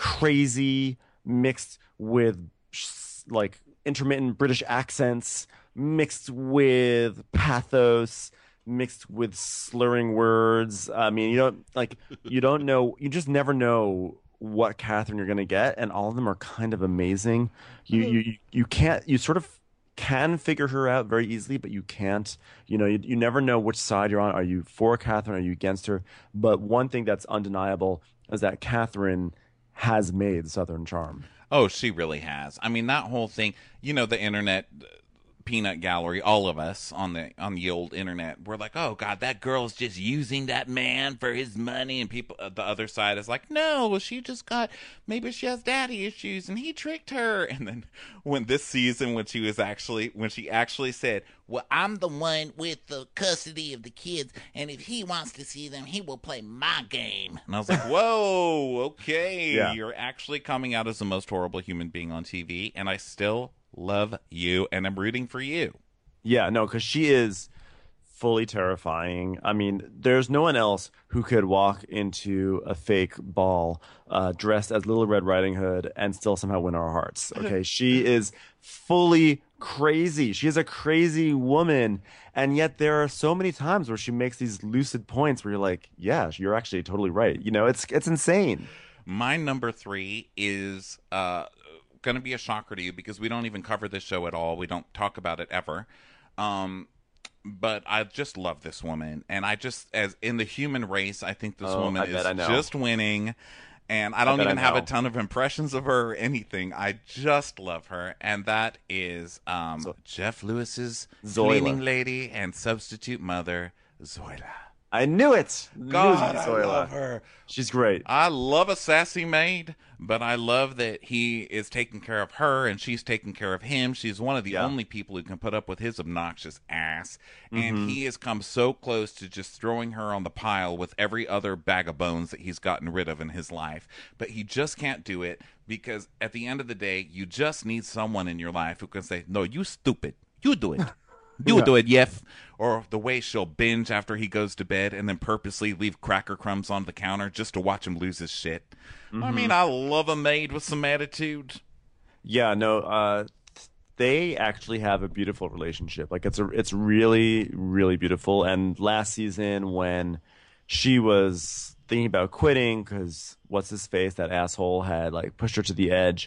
crazy mixed with sh- like intermittent British accents, mixed with pathos, mixed with slurring words. I mean, you don't like, you don't know, you just never know what Catherine you're going to get. And all of them are kind of amazing. You, you, you can't, you sort of can figure her out very easily, but you can't. You know, you, you never know which side you're on. Are you for Catherine? Are you against her? But one thing that's undeniable is that Catherine has made Southern Charm. Oh, she really has. I mean, that whole thing, you know, the internet uh, peanut gallery, all of us on the on the old internet, we're like, oh God, that girl's just using that man for his money. And people, uh, the other side is like, no, she just got, maybe she has daddy issues and he tricked her. And then when this season, when she was actually, when she actually said, Well, I'm the one with the custody of the kids, and if he wants to see them, he will play my game. and I was like, whoa, okay, Yeah. you're actually coming out as the most horrible human being on T V. And I still love you and I'm rooting for you. Yeah, no, because she is fully terrifying. I mean, there's no one else who could walk into a fake ball uh, dressed as Little Red Riding Hood and still somehow win our hearts. Okay, she is fully crazy. She is a crazy woman, and yet there are so many times where she makes these lucid points where you're like, yeah, you're actually totally right. You know, it's it's insane. My number three is uh, going to be a shocker to you because we don't even cover this show at all. We don't talk about it ever. Um, but I just love this woman. And I just, as in the human race, I think this Oh, woman I bet is I know. just winning. And I don't bet I even have a know. ton of impressions of her or anything. I just love her. And that is um, So- Jeff Lewis's Zoila. cleaning lady and substitute mother, Zoila. I knew it. Knew it was God, gonna be I Zoila. love her. She's great. I love a sassy maid, but I love that he is taking care of her and she's taking care of him. She's one of the Yeah. only people who can put up with his obnoxious ass. Mm-hmm. And he has come so close to just throwing her on the pile with every other bag of bones that he's gotten rid of in his life. But he just can't do it because at the end of the day, you just need someone in your life who can say, no, you stupid. You do it. You Yeah. do it, Yef. Or the way she'll binge after he goes to bed and then purposely leave cracker crumbs on the counter just to watch him lose his shit. I mean, I love a maid with some attitude. Yeah, no, uh, they actually have a beautiful relationship. Like it's a, it's really, really beautiful. And last season, when she was thinking about quitting because what's his face, that asshole had like pushed her to the edge,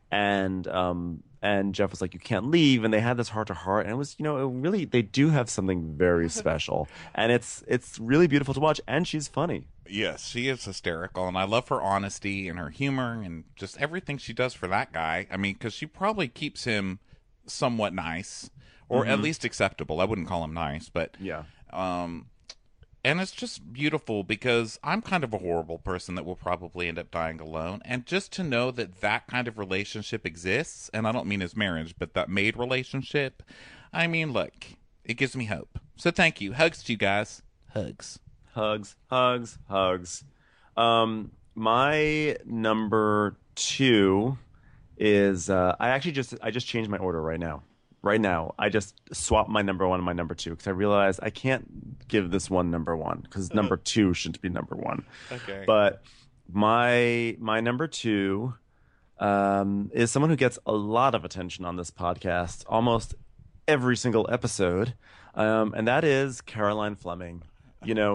and um, and Jeff was like, "You can't leave," and they had this heart to heart, and it was, you know, it really, they do have something very special, and it's it's really beautiful to watch, and she's funny. Yes, she is hysterical, and I love her honesty and her humor and just everything she does for that guy. I mean, because she probably keeps him somewhat nice, or at least acceptable. I wouldn't call him nice, but Yeah. um, and it's just beautiful because I'm kind of a horrible person that will probably end up dying alone, and just to know that that kind of relationship exists, and I don't mean his marriage, but that maid relationship. I mean, look, it gives me hope. So thank you, hugs to you guys, hugs. Hugs, hugs, hugs. Um, my number two is uh, I actually just I just changed my order right now. Right now, I just swapped my number one and my number two because I realized I can't give this one number one because number two shouldn't be number one. Okay. But my my number two um, is someone who gets a lot of attention on this podcast, almost every single episode, um, and that is Caroline Fleming. You know,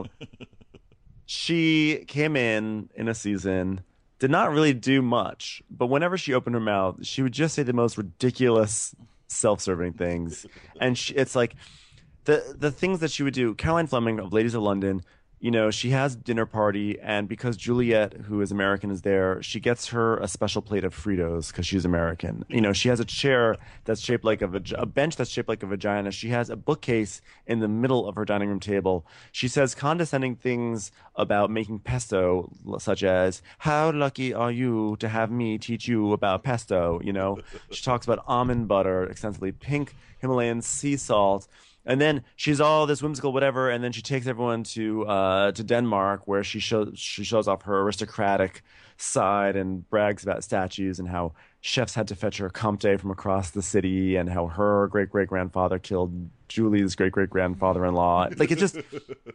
she came in in a season, did not really do much, but whenever she opened her mouth, she would just say the most ridiculous, self-serving things, and she, it's like the the things that she would do. Caroline Fleming of Ladies of London. You know, she has dinner party, and because Juliet, who is American, is there, she gets her a special plate of Fritos because she's American. You know, she has a chair that's shaped like a, vag- a bench that's shaped like a vagina. She has a bookcase in the middle of her dining room table. She says condescending things about making pesto, such as, how lucky are you to have me teach you about pesto? You know, she talks about almond butter extensively, pink Himalayan sea salt. And then she's all this whimsical whatever, and then she takes everyone to uh, to Denmark, where she shows she shows off her aristocratic side and brags about statues and how chefs had to fetch her Comte from across the city, and how her great great grandfather killed Julie's great great grandfather-in-law. Like, it just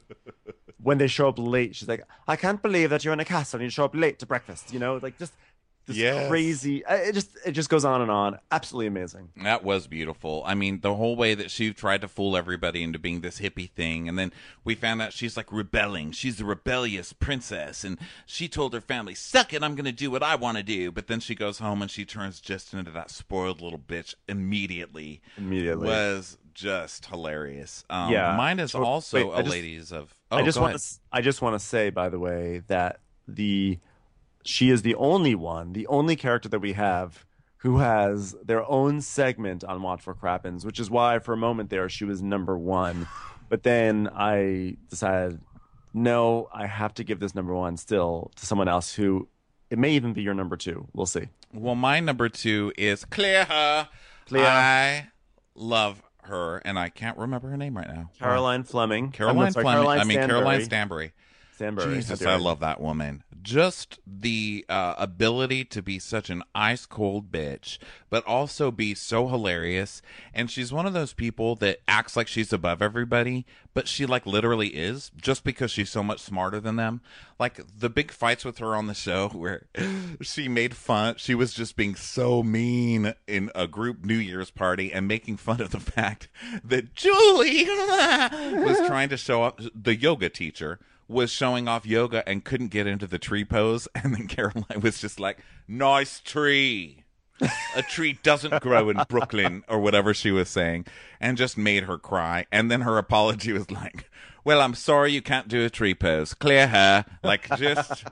when they show up late, she's like, "I can't believe that you're in a castle and you show up late to breakfast." You know, like just. This Yes. crazy. It just it just goes on and on. Absolutely amazing. That was beautiful. I mean, the whole way that she tried to fool everybody into being this hippie thing, and then we found out she's like rebelling. She's a rebellious princess, and she told her family, "Suck it, I'm going to do what I want to do." But then she goes home and she turns just into that spoiled little bitch immediately. Immediately was just hilarious. Um, Yeah. mine is So- also wait, a I just- ladies of. Oh, I just go want ahead. to. I just want to say, by the way, that the she is the only one, the only character that we have who has their own segment on Watch for Crappens, which is why for a moment there she was number one. But then I decided, no, I have to give this number one still to someone else who it may even be your number two. We'll see. Well, my number two is Clea. Clea. I love her, and I can't remember her name right now. Caroline Fleming. Caroline I'm sorry, Fleming. Caroline I mean, Stanbury. Caroline Stanbury. Stanbury. Jesus, How dare I you. love that woman. Just the uh, ability to be such an ice cold bitch, but also be so hilarious. And she's one of those people that acts like she's above everybody, but she like literally is, just because she's so much smarter than them. Like the big fights with her on the show where she made fun. She was just being so mean in a group New Year's party and making fun of the fact that Julie was trying to show up, the yoga teacher was showing off yoga and couldn't get into the tree pose, and then Caroline was just like, "Nice tree. A tree doesn't grow in Brooklyn," or whatever she was saying, and just made her cry. And then her apology was like, "Well, I'm sorry you can't do a tree pose. Clear her." Like, just,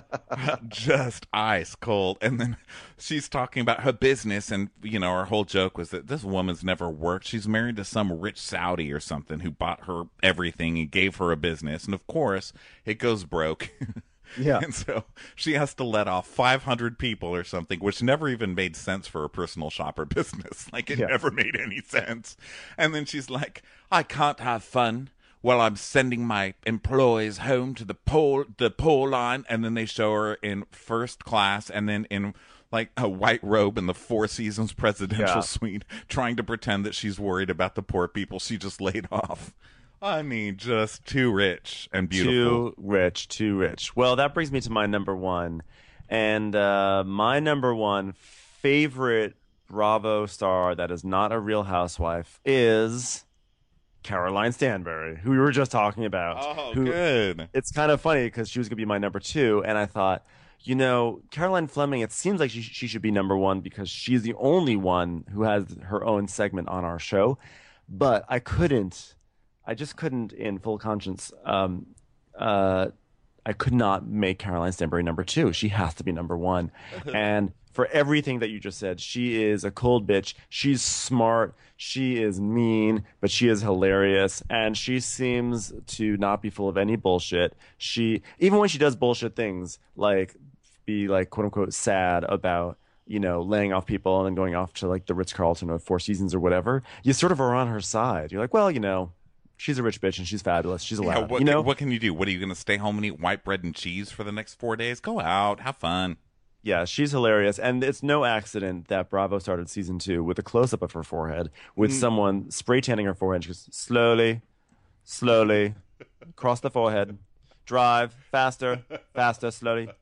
just ice cold. And then she's talking about her business, and, you know, her whole joke was that this woman's never worked. She's married to some rich Saudi or something who bought her everything and gave her a business. And, of course, it goes broke. Yeah. And so she has to let off five hundred people or something, which never even made sense for a personal shopper business. Like, it Yeah. never made any sense. And then she's like, "I can't have fun while I'm sending my employees home to the pole, the pole line." And then they show her in first class and then in like a white robe in the Four Seasons presidential Yeah. suite, trying to pretend that she's worried about the poor people she just laid off. I mean, just too rich and beautiful. Too rich, too rich. Well, that brings me to my number one. And uh, my number one favorite Bravo star that is not a real housewife is Caroline Stanbury, who we were just talking about. Oh, who, good. It's kind of funny because she was going to be my number two. And I thought, you know, Caroline Fleming, it seems like she, she should be number one because she's the only one who has her own segment on our show. But I couldn't. I just couldn't, in full conscience, um, uh, I could not make Caroline Stanbury number two. She has to be number one. And for everything that you just said, she is a cold bitch. She's smart. She is mean, but she is hilarious. And she seems to not be full of any bullshit. She, even when she does bullshit things, like be like, quote unquote, sad about, you know, laying off people and then going off to like the Ritz-Carlton or Four Seasons or whatever, you sort of are on her side. You're like, well, you know, she's a rich bitch and she's fabulous. She's allowed. Yeah, what, you know, can, what can you do? What are you going to stay home and eat white bread and cheese for the next four days? Go out, have fun. yeah, she's hilarious, and it's no accident that Bravo started season two with a close up of her forehead, with Mm. someone spray tanning her forehead. She goes slowly, slowly, across the forehead, drive faster, faster, slowly,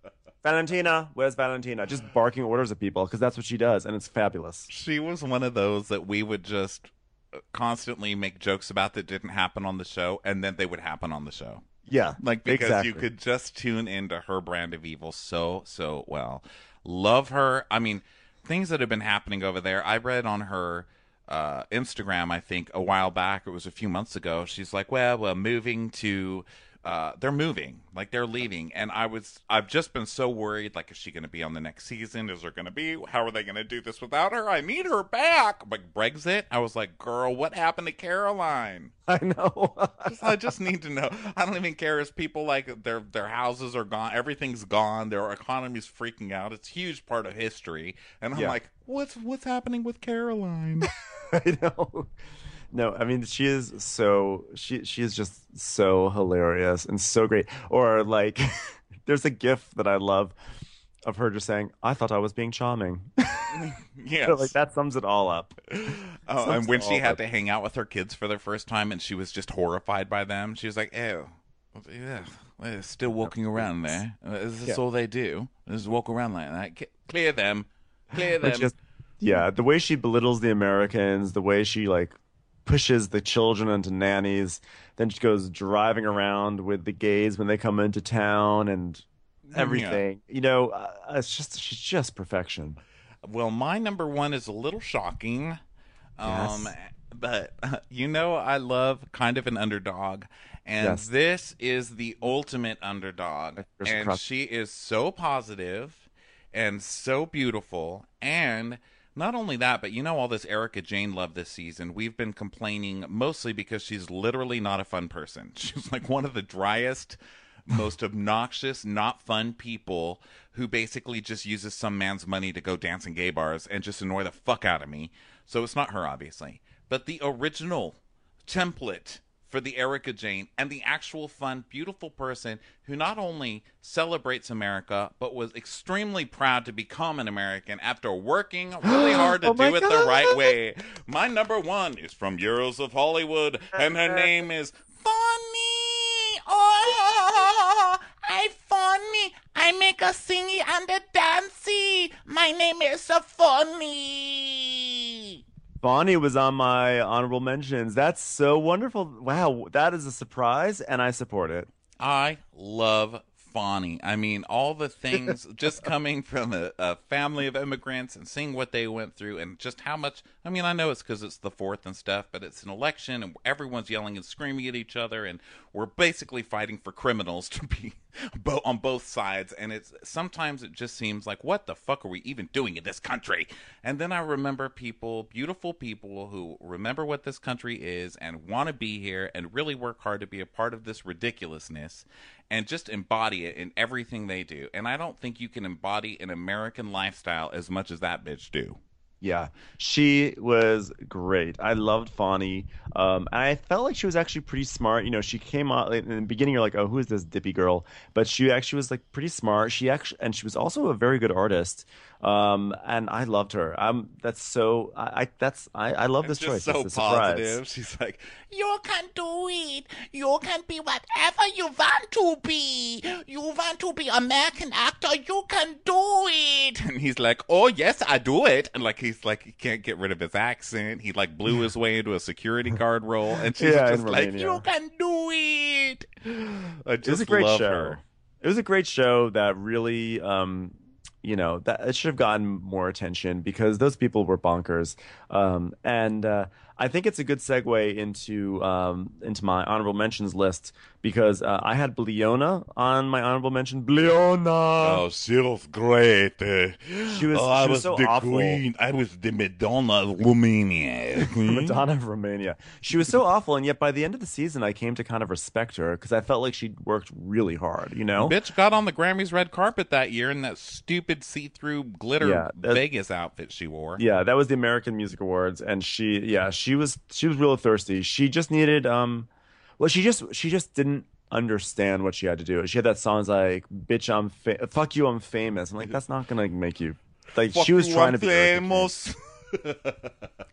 Valentina, where's Valentina? Just barking orders at people because that's what she does, and it's fabulous. She was one of those that we would just constantly make jokes about that didn't happen on the show, and then they would happen on the show. Yeah, like because exactly. you could just tune into her brand of evil so so well. Love her. I mean, things that have been happening over there. I read on her uh, Instagram, I think a while back, it was a few months ago. She's like, "Well, we're moving to." Uh, they're moving, like they're leaving, and I was, I've just been so worried. Like, is she going to be on the next season? Is there going to be? How are they going to do this without her? I need her back. Like Brexit, I was like, girl, what happened to Caroline? I know. just, I just need to know. I don't even care if people like their their houses are gone, everything's gone, their economy's freaking out. It's a huge part of history, and I'm Yeah. like, what's what's happening with Caroline? I know. No, I mean she is so she she is just so hilarious and so great. Or like, there's a GIF that I love of her just saying, "I thought I was being charming." Yes. So, like that sums it all up. Oh, Sums and when it she all had up. to hang out with her kids for the first time, and she was just horrified by them, she was like, "Ew, yeah, they're still walking around there. Uh, Is this Yeah. all they do? Just walk around like that? C- Clear them, clear them." Like, just yeah, the way she belittles the Americans, the way she like pushes the children into nannies, then she goes driving around with the gays when they come into town and everything. You know, uh, it's just she's just perfection. Well, my number one is a little shocking. Um, Yes. but uh, you know, I love kind of an underdog, and Yes. this is the ultimate underdog. There's a And cross- she is so positive and so beautiful. And not only that, but you know, all this Erica Jane love this season. We've been complaining mostly because she's literally not a fun person. She's like one of the driest, most obnoxious, not fun people who basically just uses some man's money to go dance in gay bars and just annoy the fuck out of me. So it's not her, obviously. But the original template for the Erica Jane and the actual fun, beautiful person who not only celebrates America, but was extremely proud to become an American after working really hard to Oh my do it the God. right way. My number one is from Euros of Hollywood, and her name is Funny. Oh, I funny. I make a singy and a dancey. My name is so funny. Bonnie was on my honorable mentions. That's so wonderful. Wow, that is a surprise, and I support it. I love Fonnie. I mean, all the things just coming from a, a family of immigrants and seeing what they went through and just how much. I mean, I know it's because it's the fourth and stuff, but it's an election and everyone's yelling and screaming at each other, and we're basically fighting for criminals to be bo- on both sides. And it's sometimes it just seems like, what the fuck are we even doing in this country? And then I remember people, beautiful people who remember what this country is and want to be here and really work hard to be a part of this ridiculousness and just embody it in everything they do. And I don't think you can embody an American lifestyle as much as that bitch do. Yeah, she was great. I loved Fonnie. Um, and I felt like she was actually pretty smart. You know, she came out in the beginning. You're like, oh, who is this dippy girl? But she actually was like pretty smart. She actually, and she was also a very good artist. Um, and I loved her. Um, that's so. I, I that's I, I love this It's just choice. so It's a surprise. positive. She's like, You can do it. You can be whatever you want to be. You want to be American actor. You can do it. and he's like, oh yes, I do it. And like he's like, he can't get rid of his accent. He like blew his way into a security guard role, and she's Yeah, in just like, Romania. you can do it. I It was just a great love show. her. It was a great show that really, um, you know, that it should have gotten more attention because those people were bonkers. Um, and uh, I think it's a good segue into um, into my honorable mentions list because uh, I had Bliona on my honorable mention. Bliona. Oh, she was great. Uh, She was- oh, I she was was so the awful. queen. I was the Madonna of Romania. Madonna of Romania. She was so awful, and yet by the end of the season, I came to kind of respect her because I felt like she worked really hard. You know, Bitch got on the Grammys red carpet that year in that stupid see-through glitter Yeah, that- Vegas outfit she wore. Yeah, that was the American Music Awards, and she, yeah, she was she was real thirsty. She just needed, um, well, she just she just didn't understand what she had to do. She had that song like, "Bitch, I'm fa- fuck you, I'm famous." I'm like, that's not gonna make you. Like Fuck she was you, trying I'm to be Erica Jane. famous.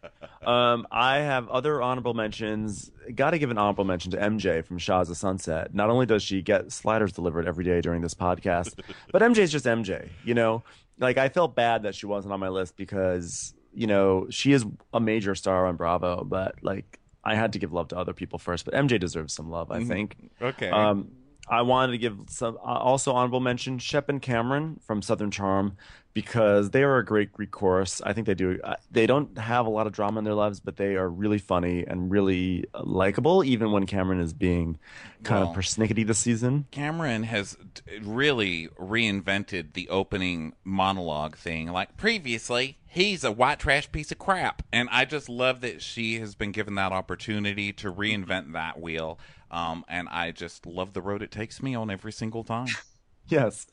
Um, I have other honorable mentions. Got to give an honorable mention to M J from Shahs of Sunset. Not only does she get sliders delivered every day during this podcast, but M J is just M J. You know, like I felt bad that she wasn't on my list because you know she is a major star on Bravo, but like I had to give love to other people first. But M J deserves some love, I think. Okay. Um, I wanted to give some uh, also honorable mention Shep and Cameron from Southern Charm because they are a great Greek chorus. I think they do. Uh, they don't have a lot of drama in their lives, but they are really funny and really uh, likable, even when Cameron is being kind Well, of persnickety this season. Cameron has d- really reinvented the opening monologue thing. Like previously, he's a white trash piece of crap. And I just love that she has been given that opportunity to reinvent that wheel. Um, and I just love the road it takes me on every single time. Yes.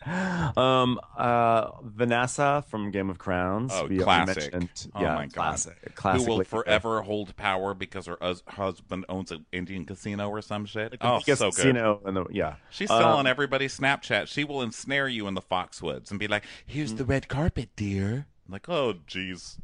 Um, uh, Vanessa from Game of Crowns. Oh, we already classic. mentioned- Oh, yeah, my God. classic. Classic. Who will lady. forever hold power because her hus- husband owns an Indian casino or some shit. The Oh, biggest so good. casino in the- yeah. She's still Um, on everybody's Snapchat. She will ensnare you in the Foxwoods and be like, here's the red carpet, dear. I'm like, oh, jeez.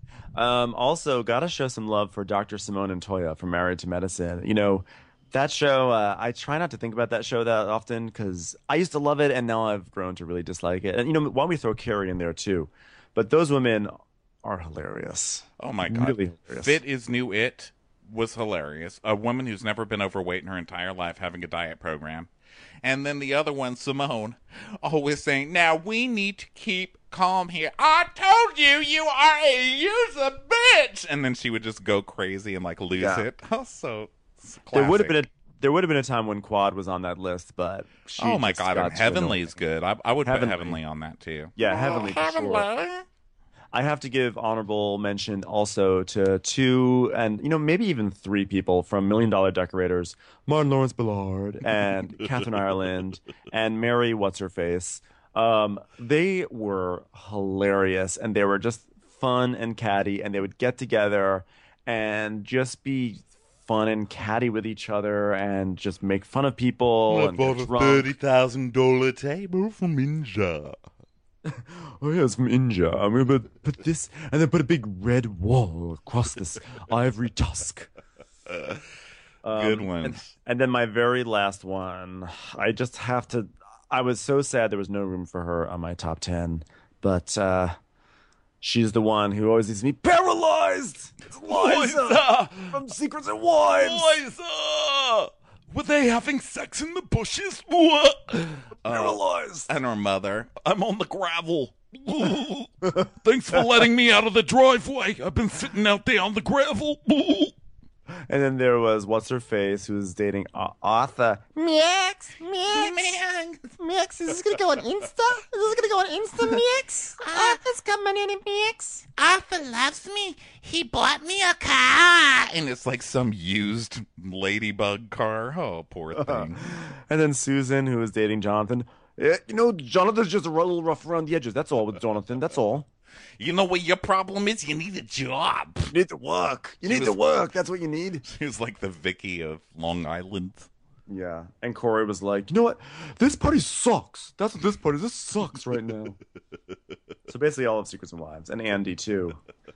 Um, also, gotta show some love for Doctor Simone and Toya from Married to Medicine. You know, that show, uh, I try not to think about that show that often because I used to love it and now I've grown to really dislike it. And, you know, why don't we throw Carrie in there too? But those women are hilarious. Oh, my God. Really hilarious. Fit is New It was hilarious. A woman who's never been overweight in her entire life having a diet program. And then the other one, Simone, always saying, now we need to keep calm here. I told you you are a user bitch. And then she would just go crazy and like lose Yeah. it. Oh, so There would have classic. been a there would have been a time when Quad was on that list, but she Oh my just God, got and too Heavenly annoying. is good. I, I would Heavenly. put Heavenly on that too. Yeah, Heavenly for sure. I have to give honorable mention also to two and you know maybe even three people from Million Dollar Decorators, Martin Lawrence Ballard and Catherine Ireland and Mary What's Her Face. Um, they were hilarious and they were just fun and catty and they would get together and just be fun and catty with each other and just make fun of people. I and bought get a drunk. thirty thousand dollar table from Ninja. Oh yes, from India. I'm gonna put this and then put a big red wall across this ivory tusk. Good Um, ones. And, and then my very last one. I just have to. I was so sad there was no room for her on my top ten, but uh, she's the one who always leaves me paralyzed. It's Liza from Secrets and Wives. Liza! Were they having sex in the bushes? What? Paralyzed. And her mother. I'm on the gravel. Thanks for letting me out of the driveway. I've been sitting out there on the gravel. And then there was What's Her Face, who was dating uh, Arthur. Mix, mix, mix. Is this gonna go on Insta? Is this gonna go on Insta, mix? Arthur's coming in and mix. Arthur loves me. He bought me a car. And it's like some used ladybug car. Oh, poor thing. And then Susan, who was dating Jonathan. Eh, you know, Jonathan's just a little rough around the edges. That's all with Jonathan. That's all. You know what your problem is? You need a job. You need to work. You need She to was- work. That's what you need. She was like the Vicky of Long Island. Yeah. And Corey was like, you know what? This party sucks. That's what this party. This sucks right now. So basically, all of Secrets and Wives, and Andy too.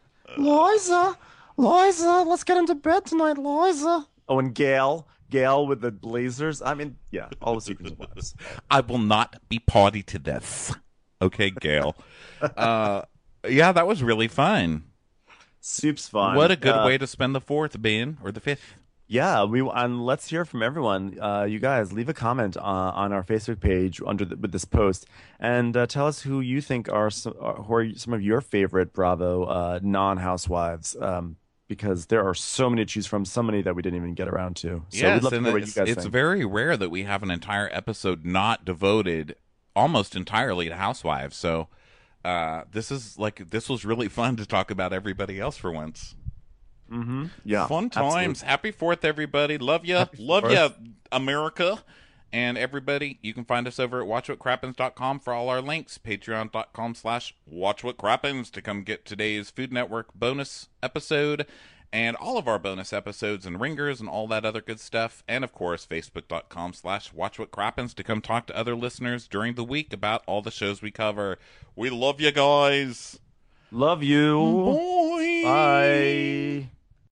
Liza, Liza, let's get into bed tonight, Liza. Oh, and Gail, Gail with the blazers. I mean, yeah, all of Secrets and Wives. I will not be party to this. Okay, Gail. uh, yeah, that was really fun. Soup's fun. What a good Uh, way to spend the fourth, Ben, or the fifth. Yeah, we and let's hear from everyone. Uh, you guys, leave a comment uh, on our Facebook page under the, with this post, and uh, tell us who you think are some, uh, who are some of your favorite Bravo uh, non-housewives. Um, because there are so many to choose from, so many that we didn't even get around to. So Yes, we'd love to and hear what you it's, guys it's think. very rare that we have an entire episode not devoted almost entirely to housewives. So uh, this is like this was really fun to talk about everybody else for once. Mm-hmm. Yeah, Fun absolutely. times. Happy Fourth, everybody. Love ya. Happy Love Fourth. ya, America. And everybody, you can find us over at watch what crappens dot com for all our links. Patreon.com slash watch what crappens to come get today's Food Network bonus episode and all of our bonus episodes and ringers and all that other good stuff. And of course, Facebook.com slash watch what crappens to come talk to other listeners during the week about all the shows we cover. We love you guys. Love you. Boy. Bye.